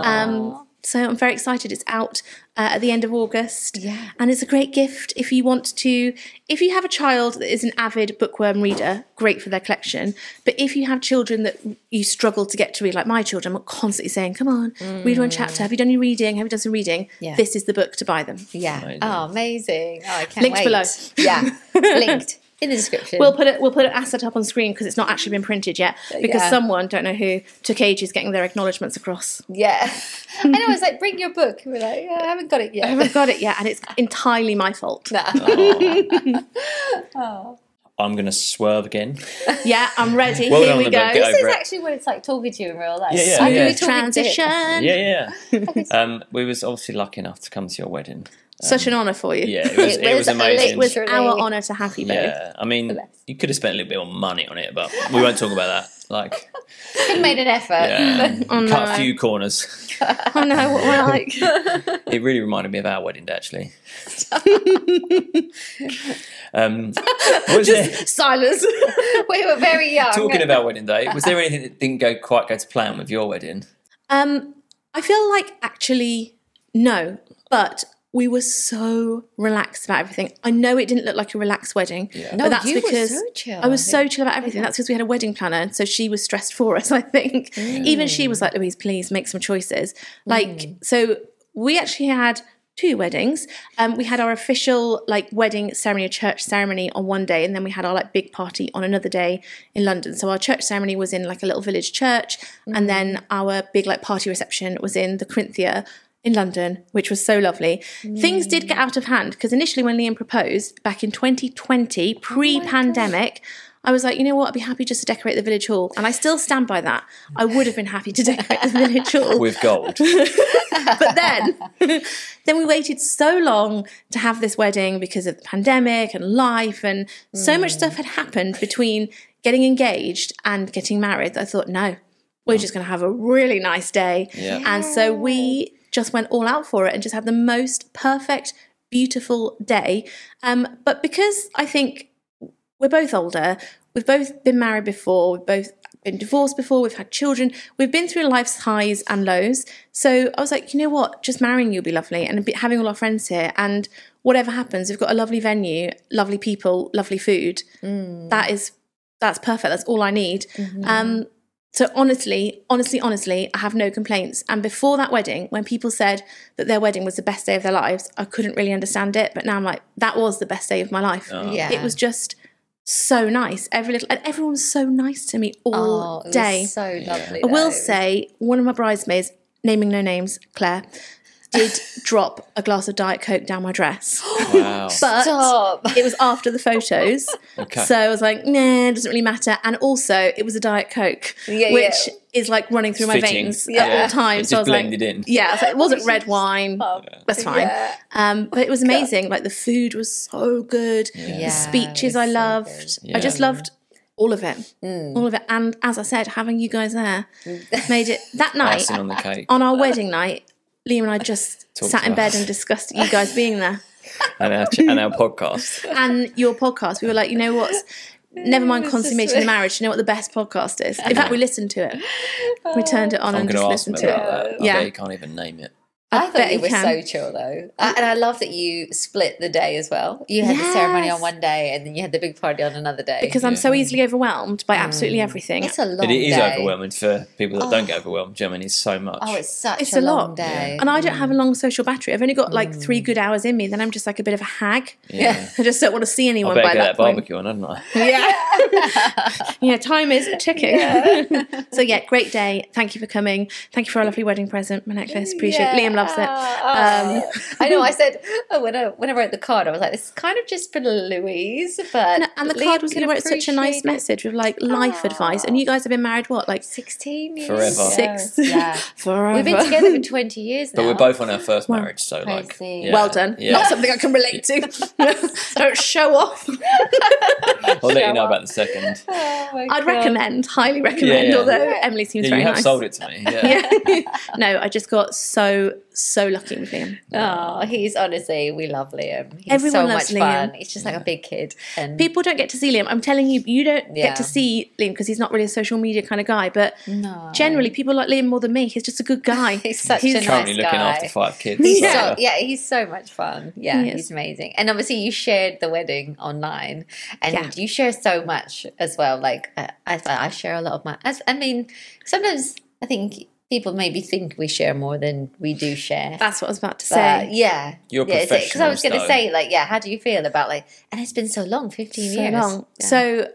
Um, so I'm very excited. It's out uh, at the end of August. Yeah. And it's a great gift if you want to, if you have a child that is an avid bookworm reader, great for their collection. But if you have children that you struggle to get to read, like my children, are constantly saying, "Come on, read one chapter. Have you done your reading? Have you done some reading?" Yeah. This is the book to buy them. Yeah. Amazing. Oh, amazing. Oh, I can't Linked wait. below. Yeah. Linked in the description. We'll put it. We'll put an asset up on screen because it's not actually been printed yet. Because Yeah. someone, don't know who, took ages getting their acknowledgements across. yeah. I know. It's like, bring your book. We're like, yeah, I haven't got it I yet. haven't got it yet, and it's entirely my fault. I'm going to swerve again. Yeah, I'm ready. Well Here done we on go. the book. Get This is over it. actually what it's like talking to you in real life. Yeah, yeah, I'm yeah. gonna be talking to Transition. Yeah, yeah. um, we was obviously lucky enough to come to your wedding. Such an honour for you. Yeah, it was. It It was, was amazing. It was Literally. our honour to have you, babe. Yeah, I mean, you could have spent a little bit more money on it, but we won't talk about that. Like, Could have made an effort. yeah, Oh, cut no. a few corners. I know what we're like. It really reminded me of our wedding day, actually. um, was there, Silence. We were very young. talking about wedding day, was there anything that didn't go quite go to plan with your wedding? Um, I feel like actually no, but we were so relaxed about everything. I know it didn't look like a relaxed wedding, Yeah. No, but that's you were because so chill. I was so chill about everything. That's because we had a wedding planner, and so she was stressed for us. I think even she was like, "Louise, please make some choices." Like, so we actually had two weddings. Um, we had our official like wedding ceremony, a church ceremony on one day, and then we had our like big party on another day in London. So our church ceremony was in like a little village church, and then our big like party reception was in the Corinthia in London, which was so lovely. Things did get out of hand because initially when Liam proposed back in twenty twenty, pre-pandemic, I was like, you know what, I'd be happy just to decorate the village hall. And I still stand by that. I would have been happy to decorate the village hall. With gold. But then, then we waited so long to have this wedding because of the pandemic and life, and so much stuff had happened between getting engaged and getting married. I thought, no, we're just going to have a really nice day. Yeah. And so we just went all out for it and just had the most perfect, beautiful day. Um, but because I think we're both older, we've both been married before, we've both been divorced before, we've had children, we've been through life's highs and lows. So I was like, you know what, just marrying you will be lovely, and having all our friends here, and whatever happens, we've got a lovely venue, lovely people, lovely food. Mm. That is, that's perfect. That's all I need. Mm-hmm. Um, so honestly, honestly, honestly, I have no complaints. And before that wedding, when people said that their wedding was the best day of their lives, I couldn't really understand it. But now I'm like, that was the best day of my life. Oh. Yeah. It was just so nice. Every little, and everyone was so nice to me all oh, it day. was so lovely. I will though. say, one of my bridesmaids, naming no names, Claire, did drop a glass of Diet Coke down my dress. Wow. But Stop. it was after the photos. Okay. So I was like, nah, it doesn't really matter. And also, it was a Diet Coke, Yeah, which yeah. is like running through my Fitting. veins Yeah. at all times. It So I just was like, blended in. yeah, I was like, it wasn't red wine. That's fine. Yeah. Um, but it was amazing. Like the food was so good. Yeah, The speeches it I was so loved. good. I just Yeah. loved all of it. All of it. And as I said, having you guys there made it that night Icing on the cake. on our wedding night. Liam and I just Talked sat in about- bed and discussed you guys being there. and, our, and our podcast. And your podcast, we were like, you know what? Never mind consummating the marriage. You know what the best podcast is? In fact, we listened to it. We turned it on I'm and going just to ask listened them to about it. that. I Yeah. bet you can't even name it. I, thought bet you you were can. so chill though, I, and I love that you split the day as well. You had the ceremony Yes. on one day, and then you had the big party on another day. Because I'm Yeah. so easily overwhelmed by absolutely everything. it's a long But it is day. overwhelming for people that don't get overwhelmed. Do you know what I mean? It's so much. Oh, it's such It's a, a lot. long day. And I don't have a long social battery. I've only got like three good hours in me. Then I'm just like a bit of a hag. yeah. I just don't want to see I anyone better by get that that point. barbecue on, hadn't I? Yeah. Yeah, time is ticking. So yeah, great day. Thank you for coming. Thank you for our lovely wedding present, my necklace. Appreciate it. Yeah. Liam loves it. Oh. I know. I said oh, when I when I wrote the card, I was like, "This is kind of just for Louise." But And, and the Liam card was can going to write such a nice appreciate it. message with like life advice. And you guys have been married what, like Sixteen years, Forever. six? Yeah, Forever. we've been together for twenty years now. But we're both on our first marriage, so like, Crazy. yeah. Well done. Yeah. Not something I can relate to. Don't show off. I'll let you know about the second. Oh my I'd God. recommend, highly recommend, Yeah, yeah. although Emily seems Yeah, very you have nice. sold it to me. Yeah. Yeah. No, I just got so, so lucky with Liam. Oh, he's honestly, we love Liam. He's Everyone so loves much fun. Liam. He's just like a big kid. And People don't get to see Liam. I'm telling you, you don't Yeah. get to see Liam because he's not really a social media kind of guy. But No. generally, people like Liam more than me. He's just a good guy. He's such a nice Currently looking guy. after five kids. He's so- so, yeah, he's so much fun. Yeah, He is. he's amazing. And obviously, you shared the wedding online, and Yeah. you share so much as well. Like uh, I, I share a lot of my. I, I mean, sometimes I think people maybe think we share more than we do share. That's what I was about to But, say. yeah, You're yeah, because I was going to professionals, say, like, yeah, how do you feel about like? And it's been so long, fifteen So years. long. Yeah. So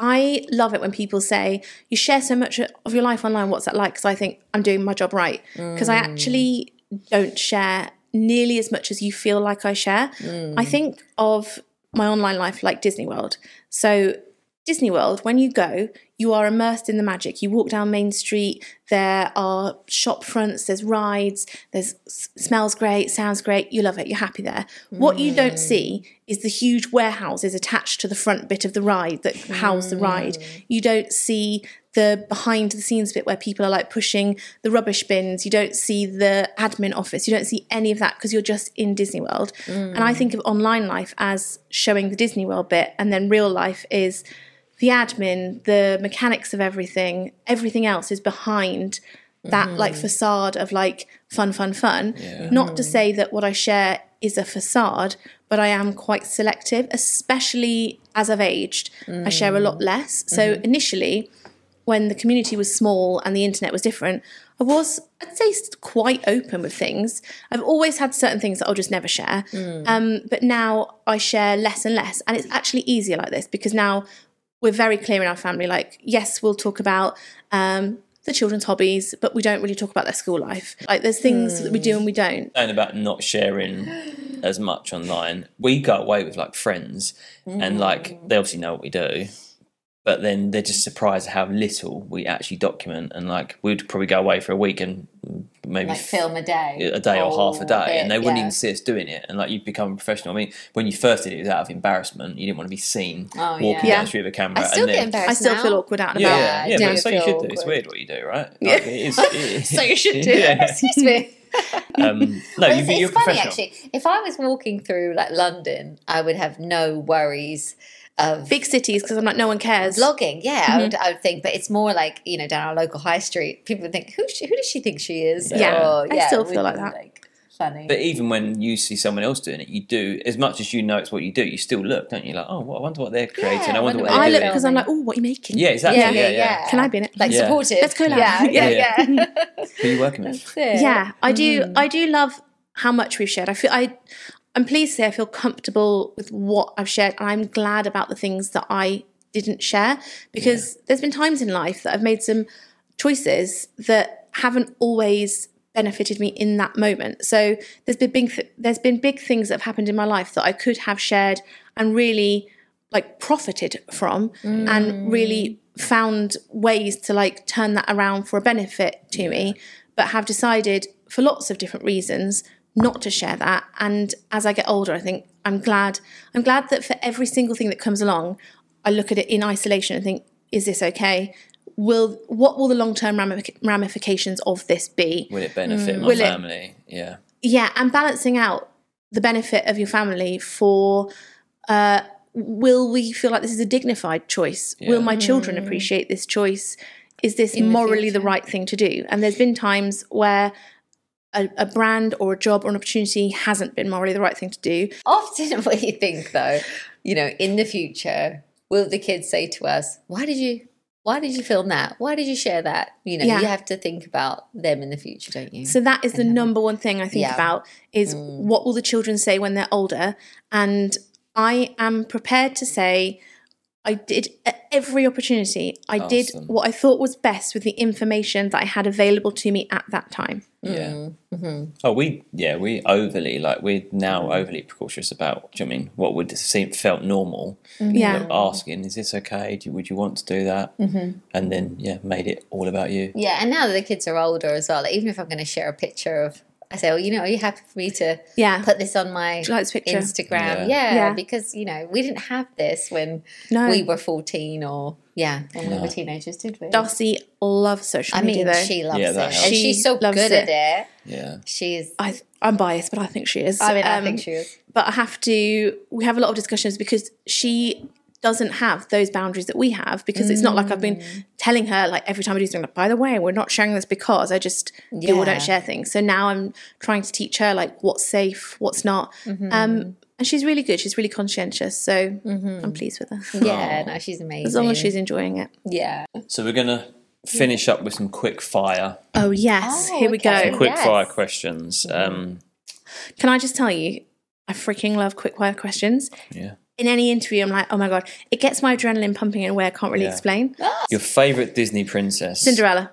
I love it when people say, you share so much of your life online. What's that like? Because I think I'm doing my job right. Because I actually don't share nearly as much as you feel like I share. I think of my online life like Disney World. So Disney World, when you go, you are immersed in the magic. You walk down Main Street, there are shop fronts, there's rides, there's s- smells great, sounds great, you love it, you're happy there. What you don't see is the huge warehouses attached to the front bit of the ride that house the ride. You don't see the behind the scenes bit where people are like pushing the rubbish bins. You don't see the admin office. You don't see any of that because you're just in Disney World. And I think of online life as showing the Disney World bit, and then real life is the admin, the mechanics of everything. Everything else is behind that like facade of like fun, fun, fun. Not to say that what I share is a facade, but I am quite selective, especially as I've aged. I share a lot less. So initially, when the community was small and the internet was different, I was, I'd say, quite open with things. I've always had certain things that I'll just never share. Um, but now I share less and less. And it's actually easier like this because now we're very clear in our family. Like, yes, we'll talk about um, the children's hobbies, but we don't really talk about their school life. Like, there's things that we do and we don't. And about not sharing as much online. We go away with like friends and like they obviously know what we do, but then they're just surprised at how little we actually document. And like we'd probably go away for a week and maybe like film a day, a day or half a day, bit, and they wouldn't yeah. even see us doing it. And like you've become a professional. I mean, when you first did it, it was out of embarrassment. You didn't want to be seen Oh, walking yeah. down Yeah. the street with a camera. I still and get then, embarrassed. I still now. feel awkward out and yeah, about. yeah, yeah, do but so you feel should do. It's awkward. weird what you do, right? Like, it is, it is. So you should do. Yeah. Excuse me. Um, no, Well, you, it's, you're it's funny professional. actually. If I was walking through like London, I would have no worries of Big cities, because I'm like, no one cares. vlogging. Yeah, I would. I would think, but it's more like you know down our local high street. People would think, who she, who does she think she is? Yeah, Or, I still it feel would like be, that. funny. But even when you see someone else doing it, you do, as much as you know it's what you do, you still look, don't you? Like, oh, well, I wonder what they're creating. Yeah, I wonder I what wonder they're I look doing. because I'm like, oh, what are you making? Yeah, exactly. yeah, Yeah, yeah, yeah, Can I be in it? Like Yeah. supportive. Let's go, love. Yeah, yeah, Yeah. yeah. Who are you working with? That's it. Yeah, I do. Mm. I do love how much we've shared. I feel I, I'm pleased to say I feel comfortable with what I've shared, and I'm glad about the things that I didn't share because there's been times in life that I've made some choices that haven't always benefited me in that moment. So there's been big th- there's been big things that have happened in my life that I could have shared and really like profited from mm. and really found ways to like turn that around for a benefit to yeah. me, but have decided for lots of different reasons not to share that. And as I get older, I think I'm glad I'm glad that for every single thing that comes along, I look at it in isolation and think, is this okay? Will what will the long-term ramific- ramifications of this be? Will it benefit mm. my will family? It, yeah. Yeah, and balancing out the benefit of your family for uh, will we feel like this is a dignified choice? Yeah. Will my children mm. appreciate this choice? Is this in morally the, the right thing to do? And there's been times where a, a brand or a job or an opportunity hasn't been morally the right thing to do. Often what you think though, you know, in the future, will the kids say to us, why did you Why did you film that? Why did you share that? You know, yeah. you have to think about them in the future, don't you? So that is the and number one thing I think yeah. about is mm. what will the children say when they're older? And I am prepared to say I did at every opportunity. I awesome. did what I thought was best with the information that I had available to me at that time. Yeah. Mm-hmm. Oh, we yeah we overly like we're now overly precautious about. Do you know what I mean what would seem felt normal? Mm-hmm. Yeah, like asking, is this okay? Do, would you want to do that? Mm-hmm. And then yeah, made it all about you. Yeah, and now that the kids are older as well, like, even if I'm going to share a picture of, I say, oh, you know, are you happy for me to yeah. put this on my like Instagram? Yeah. Yeah. yeah, because you know we didn't have this when no. we were fourteen or. Yeah, when no. we were teenagers, did we? Darcy loves social I media, mean, though. she loves yeah, it. helps. And she she's so good it. at it. Yeah. She's... I, I'm biased, but I think she is. I mean, I um, think she is. But I have to... We have a lot of discussions because she doesn't have those boundaries that we have, because mm. it's not like I've been telling her, like, every time I do something, like, by the way, we're not sharing this because I just... Yeah. People don't share things. So now I'm trying to teach her, like, what's safe, what's not. Mm-hmm. Um, and she's really good. She's really conscientious. So mm-hmm. I'm pleased with her. Yeah, no, she's amazing. As long as she's enjoying it. Yeah. So we're going to finish up with some quick fire. Oh, yes. Oh, Here we okay. go. Some quick yes. fire questions. Um, Can I just tell you, I freaking love quick fire questions. Yeah. In any interview, I'm like, oh my God, it gets my adrenaline pumping in a way I can't really Yeah. explain. Your favourite Disney princess? Cinderella.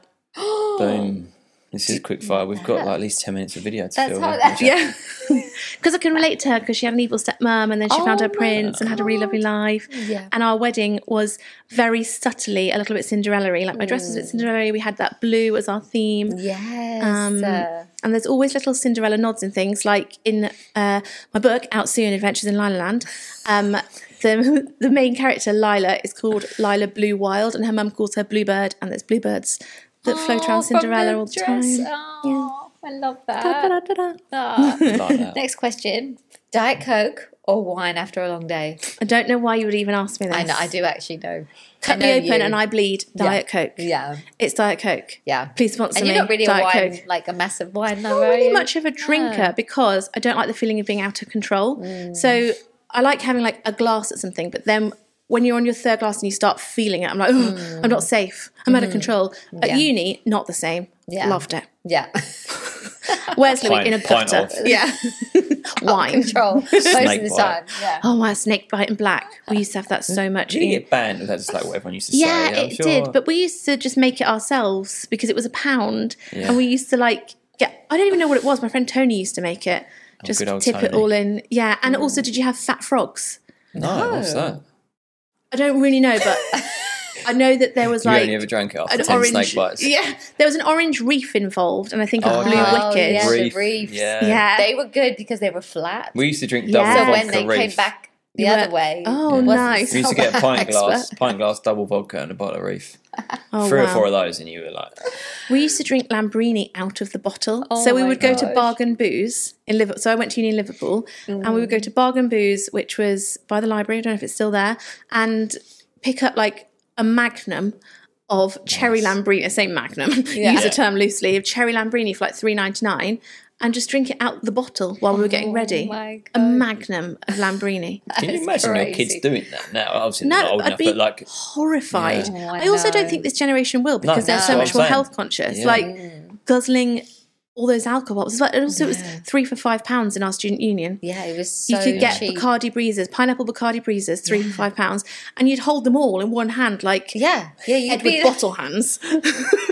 Boom. This is quick fire. We've got like at least ten minutes of video to That's film. how that- Yeah. Because I can relate to her, because she had an evil stepmom and then she Oh found her my prince and had a really lovely life. Yeah. And our wedding was very subtly a little bit Cinderella-y. Like my dress was a bit Cinderella-y. We had that blue as our theme. Yes. Um, uh, And there's always little Cinderella nods and things, like in uh, my book, out soon, Adventures in Lila Land. Um, the, the main character, Lila, is called Lila Blue Wild, and her mum calls her Bluebird, and there's bluebirds that float around oh, from Cinderella the all the dress. time. Oh, I love that. Da, da, da, da. Ah. Like that. Next question. Diet Coke or wine after a long day? I don't know why you would even ask me this. I know, I do actually know. Cut I me know open you. and I bleed. Diet Coke. Yeah. It's Diet Coke. Yeah. Please sponsor And you're me. not really Diet a wine, Coke. like a massive wine Not lover, are really you? much of a drinker Yeah. because I don't like the feeling of being out of control. Mm. So I like having like a glass at something, but then when you're on your third glass and you start feeling it, I'm like, oh, mm. I'm not safe. I'm out of control. At Yeah. uni, not the same. Yeah. Loved it. Yeah. Where's Louis? Pint- In a pint gutter. off. Yeah. Wine. Control. Most of Snake the bite. time. Yeah. Oh my, snake bite and black. We used to have that so much. Did you in- get banned? That's just like what everyone used to Yeah, say. I'm it sure. did. But we used to just make it ourselves because it was a pound. Yeah. And we used to like get, I don't even know what it was. My friend Tony used to make it. Just good old tip it Tony. all in. Yeah. And also, did you have fat frogs? No, what's that? I don't really know, but I know that there was You like only ever drank it after an ten orange. snake bites. Yeah. There was an orange reef involved, and I think a Oh, blue okay. Oh, wicked. yeah, Reef, the reefs. yeah. Yeah. They were good because they were flat. We used to drink Yeah. double so when vodka they reef. came back the You other were- way, Oh, it wasn't nice. We used to so get a pint Expert. glass, pint glass, double vodka, and a bottle of reef. Oh, Three wow. or four of those, and you were like, We used to drink Lambrini out of the bottle. Oh so we my would go to gosh. Bargain Booze in Liverpool. So I went to uni in Liverpool, and we would go to Bargain Booze, which was by the library. I don't know if it's still there, and pick up like a magnum of cherry Lambrini. I say magnum, use the term loosely, of cherry Lambrini for like three ninety nine, and just drink it out the bottle while we were getting ready. my A God. magnum of Lambrini. can you That's imagine your crazy. kids doing that now? Obviously, No, not old I'd enough, be but like, horrified. Yeah. Oh, I I also know. don't think this generation will because No, they're that's so what much I'm more saying. health conscious. Yeah. Like guzzling all those alcohols. But also it was three for five pounds in our student union. Yeah, it was so You could get cheap. Bacardi Breezes, pineapple Bacardi Breezes, three for five pounds, and you'd hold them all in one hand, like Yeah, yeah, you'd Edward be bottle hands.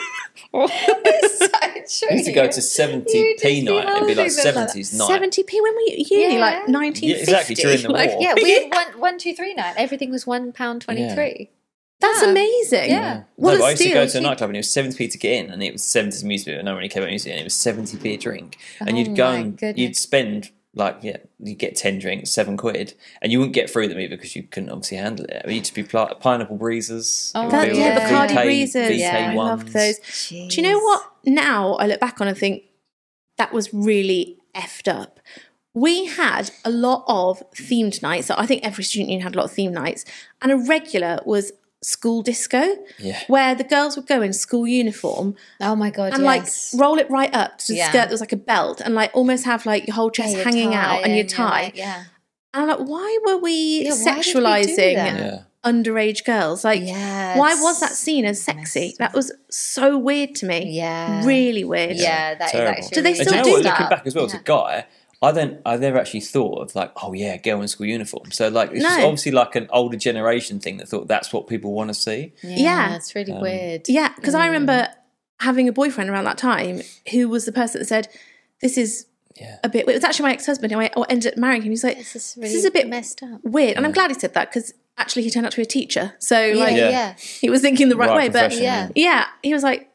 It's so true. We used to go to seventy p night. It'd be like holding them like seventies night. seventy p when were you at uni? Yeah. Like nineteen fifty? Yeah, exactly, during the Like, war. Yeah, we had one, one, two, three night. Everything was one pound twenty-three. That's Yeah. amazing. Yeah. What no, a but I used to go to a steal. nightclub and it was seventy p to get in, and it was seventies music, and no one really cared about music, and it was seventy p a drink. And Oh you'd go my and goodness. you'd spend like, yeah, you'd get ten drinks, seven quid, and you wouldn't get through them either because you couldn't obviously handle it. I mean, you'd just be pl- pineapple breezes. Oh, That, it'd be yeah, all Bacardi V K Breezes. V K Yeah, I loved ones. those. Do you know what? Now I look back on and think that was really effed up. We had a lot of themed nights. So I think every student union had a lot of themed nights. And a regular was school disco, Yeah. where the girls would go in school uniform Oh my god! and yes. like roll it right up to the Yeah. skirt that was like a belt and like almost have like your whole chest Yeah, your hanging tie out and your you're tie. like, yeah. And I'm like, why were we Yeah, why did we do sexualizing that? Yeah. underage girls? Like, Yes. why was that seen as sexy? That was so weird to me. Yeah. Really weird. Yeah, that is Terrible. actually. Do they really And still do you know do what? that? Looking back as well, as Yeah. a guy, I don't. I never actually thought of like, oh yeah, girl in school uniform. So like, it's just No. obviously like an older generation thing that thought that's what people want to see. Yeah, Yeah. it's really Um, weird. Yeah, because I Mm. remember having a boyfriend around that time who was the person that said, this is Yeah. a bit, it was actually my ex-husband who I I ended up marrying him. He was like, This is, this really is a bit messed up. weird. And I'm glad he said that because actually he turned out to be a teacher. So like, yeah, Yeah. yeah, he was thinking the right, Right way. But profession, yeah. yeah, he was like,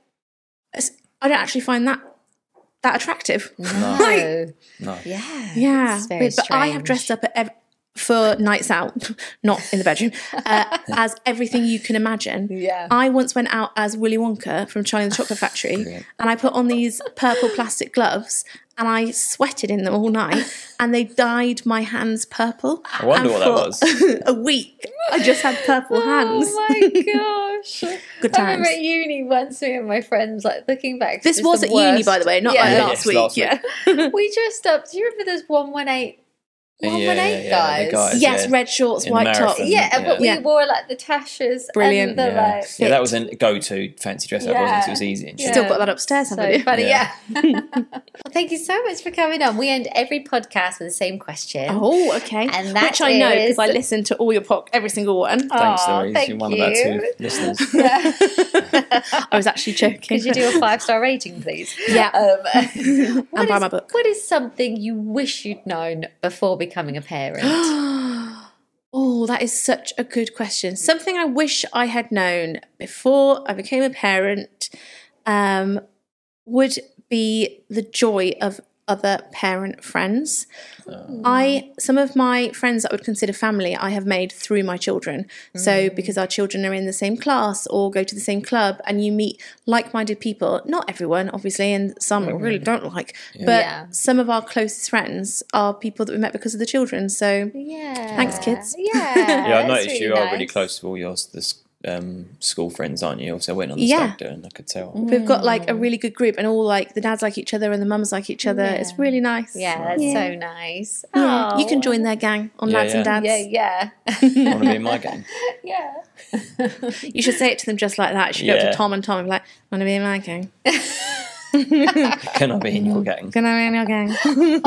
I don't actually find that that attractive. No. No. Yeah. Yeah, It's very weird. But I have strange. dressed up at ev- for nights out, not in the bedroom, uh, as everything you can imagine. Yeah. I once went out as Willy Wonka from Charlie and the Chocolate Factory, Brilliant. and I put on these purple plastic gloves, and I sweated in them all night, and they dyed my hands purple. I wonder And what that for was. a week, I just had purple hands. Oh my gosh. Good I remember times. at uni once, me and my friends, like looking back. This just was the at uni, worst. by the way, not Yeah. like Yeah, last yes, week. last week. Yeah. We dressed up. Do you remember those one one eight? Yeah, one one eight yeah, guys. the guys. Yes, yeah. red shorts, In the white top. marathon. Yeah, but we Yeah. wore like the tashes. Brilliant. And the, Yeah. like, yeah, that was a go-to fancy dress up, wasn't it? 'Cause it was easy and shit. Still got that upstairs, So haven't you? funny, yeah. Yeah. Well, thank you so much for coming on. We end every podcast with the same question. Oh, okay. And that Which I know because is- I listen to all your pod, every single one. Thanks, Aw, Louise. thank You're one of our you. two listeners. I was actually joking. Could you do a five star rating, please? Yeah. Um, what And buy is- my book. What is something you wish you'd known before becoming a parent? Oh, that is such a good question. Something I wish I had known before I became a parent um, would be the joy of other parent friends. I some of my friends that I would consider family I have made through my children. So because our children are in the same class or go to the same club and you meet like-minded people, not everyone obviously, and some we really don't like, but Yeah. some of our closest friends are people that we met because of the children. So Yeah. Thanks, kids. Yeah. Yeah, I that's noticed really you are really nice. close to all your the, um, school friends, aren't you? Also, I went on the Yeah. stag do and I could tell. we've got like a really good group and all like the dads like each other and the mums like each other. It's really nice. Yeah, that's Yeah. so nice. Yeah. You can Aw. join their gang on Yeah, Lads and yeah. Dads. Yeah, yeah. I want to be in my gang. yeah. You should say it to them just like that. You should go up Yeah. to Tom and Tom and be like, want to be in my gang? Can I be in your gang? Can I be in your gang?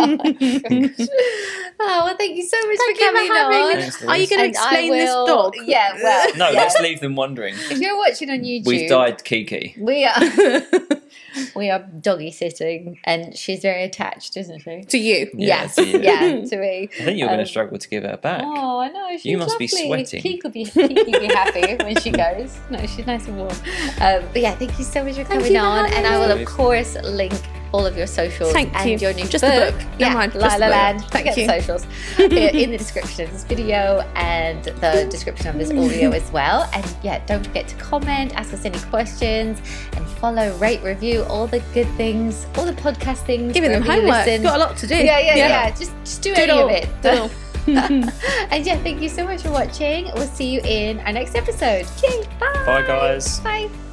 Oh, well, thank you so much Thank for you for coming having on. me. Thanks, Are you Louise. going to And I explain this will- dog? Yeah, well. No, yeah. let's leave them wondering. If you're watching on YouTube, We've dyed Kiki. We are we are doggy sitting, and she's very attached, isn't she? To you. Yeah, Yes, to you. yeah, to me. I think you're going Um, to struggle to give her back. Oh, I know. She's You must be lovely. sweating. Kiki will be, Kiki will be happy when she goes. No, she's nice and warm. Um, but yeah, thank you so much for coming you for on, and I will of me. course link all of your socials Thank and you. your new Just the book. book. Yeah, Never mind, La just La the book. Land. Thank Forget you. the socials in the description of this video and the description of this audio as well. And yeah, don't forget to comment, ask us any questions, and follow, rate, review, all the good things, all the podcast things. Giving them wherever you homework. listen. Got a lot to do. Yeah, yeah, yeah. Yeah. Just, just do, Do it any all. of it. Do it all. And yeah, thank you so much for watching. We'll see you in our next episode. Okay, bye. Bye, guys. Bye.